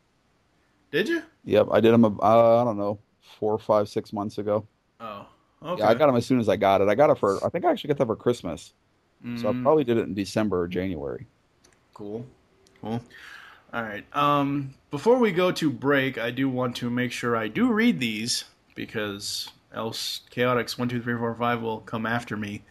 Did you? Yep, I did them. Uh, I don't know, four, five, six months ago. Oh, okay. Yeah, I got them as soon as I got it. I got it for. I think I actually got that for Christmas. So I Mm, probably did it in December or January. Cool. Cool. All right. Um, before we go to break, I do want to make sure I do read these because else Chaotix one two three four five will come after me.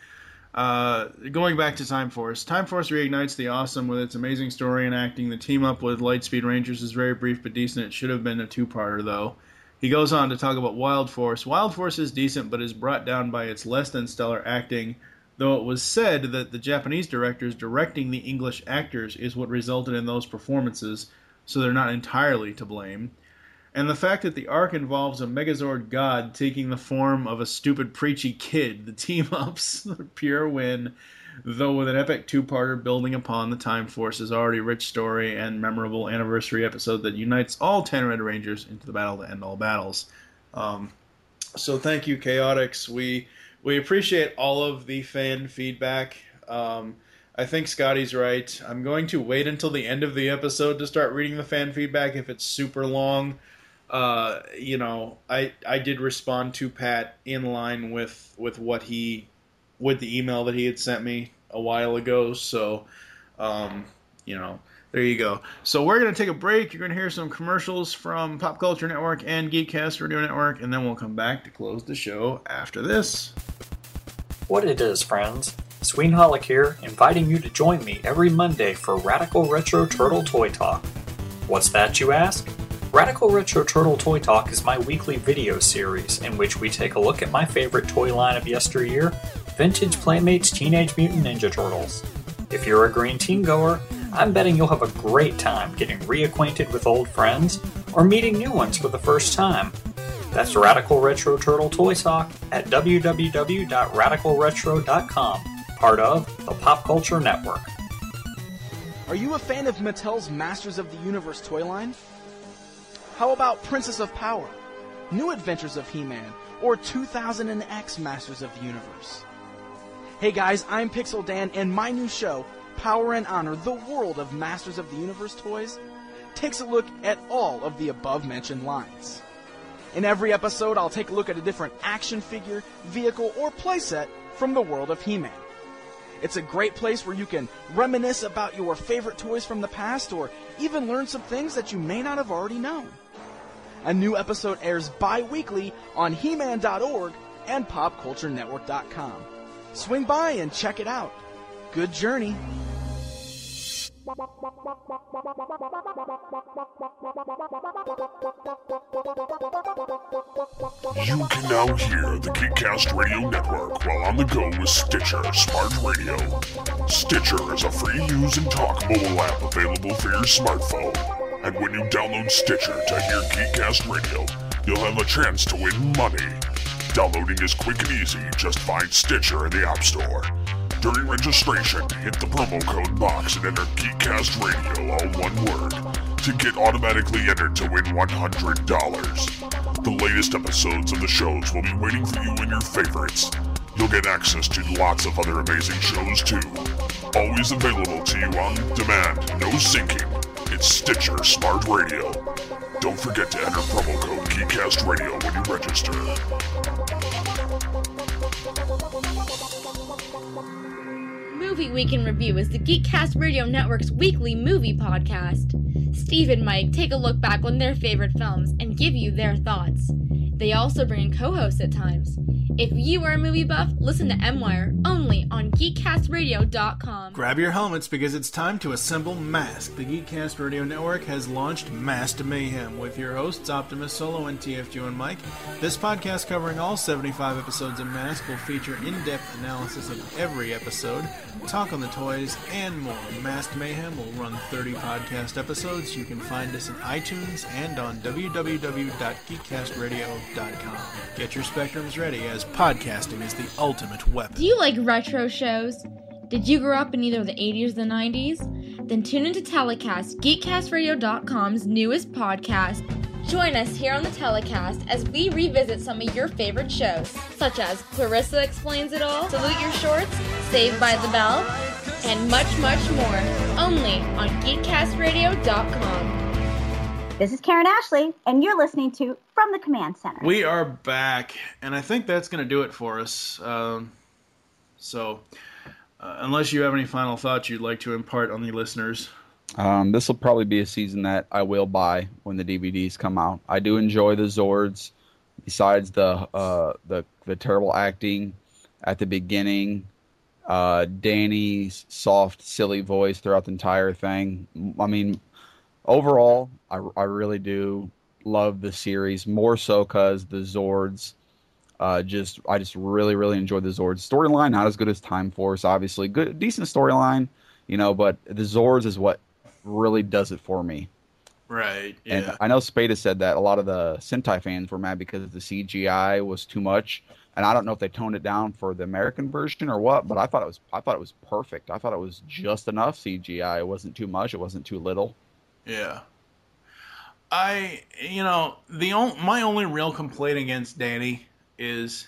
Uh, going back to Time Force, Time Force reignites the awesome with its amazing story and acting. The team up with Lightspeed Rangers is very brief but decent. It should have been a two-parter though. He goes on to talk about Wild Force. Wild Force is decent but is brought down by its less than stellar acting, though it was said that the Japanese directors directing the English actors is what resulted in those performances, so they're not entirely to blame. And the fact that the arc involves a Megazord god taking the form of a stupid preachy kid, the team-ups, the pure win, though with an epic two-parter building upon the Time Force's already rich story and memorable anniversary episode that unites all ten Red Rangers into the battle to end all battles. Um, so thank you, Chaotix. We we appreciate all of the fan feedback. Um, I think Scotty's right. I'm going to wait until the end of the episode to start reading the fan feedback if it's super long. Uh, you know, I I did respond to Pat in line with with what he with the email that he had sent me a while ago. So, um, you know, there you go. So we're gonna take a break. You're gonna hear some commercials from Pop Culture Network and Geekcast Radio Network, and then we'll come back to close the show after this. What it is, friends. Sweenholic here, inviting you to join me every Monday for Radical Retro Turtle Toy Talk. What's that, you ask? Radical Retro Turtle Toy Talk is my weekly video series in which we take a look at my favorite toy line of yesteryear, Vintage Playmates Teenage Mutant Ninja Turtles. If you're a green teen goer, I'm betting you'll have a great time getting reacquainted with old friends or meeting new ones for the first time. That's Radical Retro Turtle Toy Talk at w w w dot radical retro dot com, part of the Pop Culture Network. Are you a fan of Mattel's Masters of the Universe toy line? How about Princess of Power, New Adventures of He-Man, or two thousand X Masters of the Universe? Hey guys, I'm Pixel Dan, and my new show, Power and Honor, the World of Masters of the Universe Toys, takes a look at all of the above-mentioned lines. In every episode, I'll take a look at a different action figure, vehicle, or playset from the world of He-Man. It's a great place where you can reminisce about your favorite toys from the past, or even learn some things that you may not have already known. A new episode airs bi-weekly on He Man dot org and Pop Culture Network dot com. Swing by and check it out. Good journey. You can now hear the Geekcast Radio Network while on the go with Stitcher Smart Radio. Stitcher is a free-use and talk mobile app available for your smartphone. And when you download Stitcher to hear Geekcast Radio, you'll have a chance to win money. Downloading is quick and easy. Just find Stitcher in the App Store. During registration, hit the promo code box and enter Geekcast Radio, all one word, to get automatically entered to win one hundred dollars. The latest episodes of the shows will be waiting for you in your favorites. You'll get access to lots of other amazing shows too. Always available to you on demand, no syncing. It's Stitcher Smart Radio. Don't forget to enter promo code GeekCastRadio when you register. Movie Week in Review is the Geekcast Radio Network's weekly movie podcast. Steve and Mike take a look back on their favorite films and give you their thoughts. They also bring in co-hosts at times. If you are a movie buff, listen to M-Wire only on geek cast radio dot com. Grab your helmets because it's time to assemble Mask. The Geekcast Radio Network has launched Masked Mayhem with your hosts Optimus Solo and T F Q and Mike. This podcast covering all seventy-five episodes of Mask will feature in-depth analysis of every episode, talk on the toys, and more. Masked Mayhem will run thirty podcast episodes. You can find us in iTunes and on w w w dot geek cast radio dot com. Get your spectrums ready as podcasting is the ultimate weapon. Do you like retro shows? Did you grow up in either the eighties or the nineties? Then tune into Telecast, geek cast radio dot com's newest podcast. Join us here on the Telecast as we revisit some of your favorite shows, such as Clarissa Explains It All, Salute Your Shorts, Saved by the Bell, and much, much more, only on geek cast radio dot com. This is Karen Ashley, and you're listening to From the Command Center. We are back, and I think that's going to do it for us. Um, so, uh, unless you have any final thoughts you'd like to impart on the listeners. Um, this will probably be a season that I will buy when the D V Ds come out. I do enjoy the Zords, besides the uh, the the terrible acting at the beginning, uh, Danny's soft, silly voice throughout the entire thing. I mean, overall, I, I really do love the series, more so because the Zords, uh, just I just really, really enjoyed the Zords. Storyline, not as good as Time Force, obviously. Good, decent storyline, you know, but the Zords is what really does it for me. Right, yeah. And I know Spada said that a lot of the Sentai fans were mad because the C G I was too much, and I don't know if they toned it down for the American version or what, but I thought it was I thought it was perfect. I thought it was just enough C G I. It wasn't too much. It wasn't too little. Yeah. I, you know, the on, my only real complaint against Danny is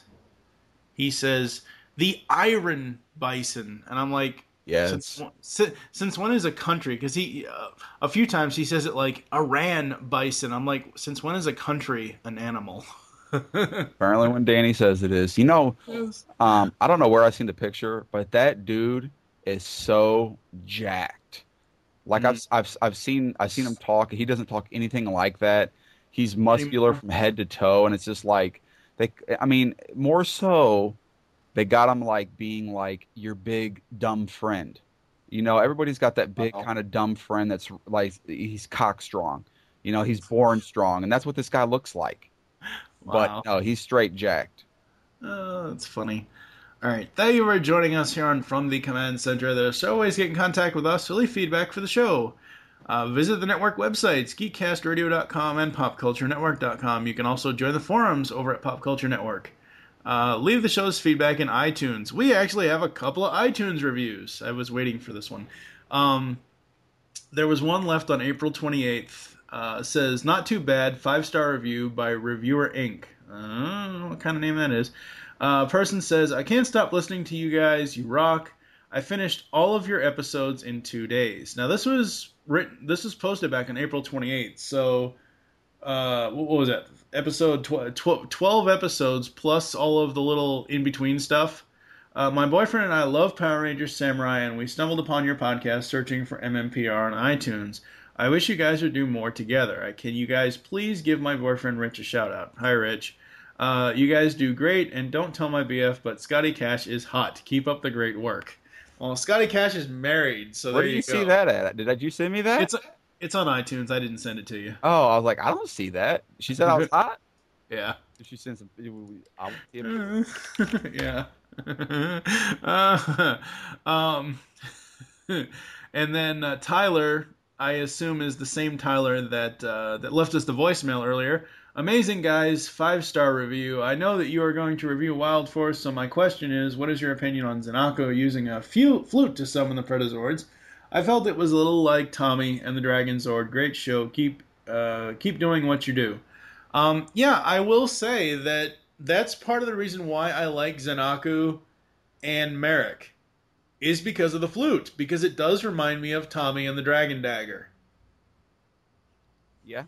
he says the Iron Bison, and I'm like, yeah, since, since, since when is a country? Because he uh, a few times he says it like Iran Bison. I'm like, since when is a country an animal? Apparently, when Danny says it is, you know, um, I don't know where I seen the picture, but that dude is so jacked. Like mm-hmm. I've I've I've seen I've seen him talk. He doesn't talk anything like that. He's muscular from head to toe, and it's just like they. I mean, more so, they got him like being like your big dumb friend. You know, everybody's got that big kind of dumb friend that's like he's cock strong. You know, he's born strong, and that's what this guy looks like. Wow. But no, he's straight jacked. Oh, that's funny. All right, thank you for joining us here on From the Command Center. There's always get in contact with us to leave feedback for the show. Uh, visit the network websites, geek cast radio dot com and pop culture network dot com. You can also join the forums over at Pop Culture Network. Uh, leave the show's feedback in iTunes. We actually have a couple of iTunes reviews. I was waiting for this one. Um, there was one left on April twenty-eighth. Uh, it says, not too bad, five-star review by Reviewer Incorporated. Uh, I don't know what kind of name that is. A uh, person says, I can't stop listening to you guys. You rock. I finished all of your episodes in two days. Now, this was written. This was posted back on April twenty-eighth. So, uh, what was that? Episode tw- tw- twelve episodes plus all of the little in-between stuff. Uh, my boyfriend and I love Power Rangers Samurai, and we stumbled upon your podcast searching for M M P R on iTunes. I wish you guys would do more together. Can you guys please give my boyfriend Rich a shout out? Hi, Rich. Uh, you guys do great, and don't tell my B F, but Scotty Cash is hot. Keep up the great work. Well, Scotty Cash is married, so Where there did you, you see go. that at? Did you send me that? It's it's on iTunes. I didn't send it to you. Oh, I was like, I don't see that. She said I was hot? Yeah. Did she send some? I want to see it. Yeah. uh, um, and then uh, Tyler, I assume, is the same Tyler that uh, that left us the voicemail earlier. Amazing, guys. Five-star review. I know that you are going to review Wild Force, so my question is, what is your opinion on Zanako using a few flute to summon the Pretazords? I felt it was a little like Tommy and the Dragon Zord. Great show. Keep uh, keep doing what you do. Um, yeah, I will say that that's part of the reason why I like Zenaku and Merrick, is because of the flute, because it does remind me of Tommy and the Dragon Dagger. Yeah.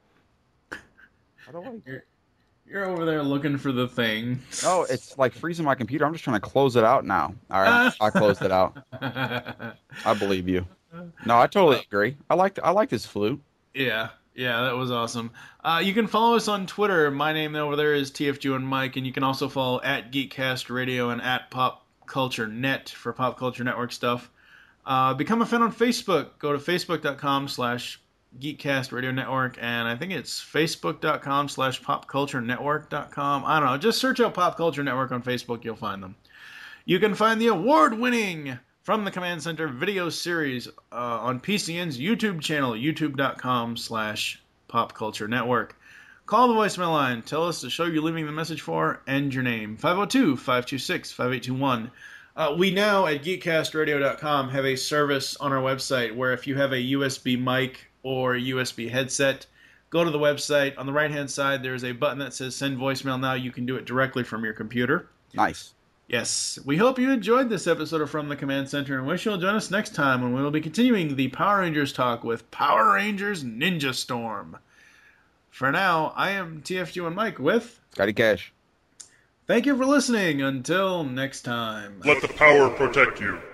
I don't like you're, you're over there looking for the thing. No, it's like freezing my computer. I'm just trying to close it out now. All right, I closed it out. I believe you. No, I totally agree. I like I like this flute. Yeah, yeah, that was awesome. Uh, you can follow us on Twitter. My name over there is T F G and Mike, and you can also follow at Geekcast Radio and at Pop Culture Net for Pop Culture Network stuff. Uh, become a fan on Facebook. Go to facebook.com slash Geekcast Radio Network, and I think it's facebook.com slash popculturenetwork.com. I don't know. Just search out Pop Culture Network on Facebook. You'll find them. You can find the award-winning From the Command Center video series uh, on P C N's YouTube channel, youtube.com slash popculturenetwork. Call the voicemail line. Tell us the show you're leaving the message for and your name. five oh two, five two six, five eight two one. Uh, we now at geekcast radio dot com have a service on our website where if you have a U S B mic or a U S B headset, go to the website. On the right-hand side, there's a button that says Send Voicemail Now. You can do it directly from your computer. Nice. Yes. We hope you enjoyed this episode of From the Command Center and wish you'll join us next time when we will be continuing the Power Rangers talk with Power Rangers Ninja Storm. For now, I am T F G and Mike with Scotty Cash. Thank you for listening. Until next time. Let the power protect you.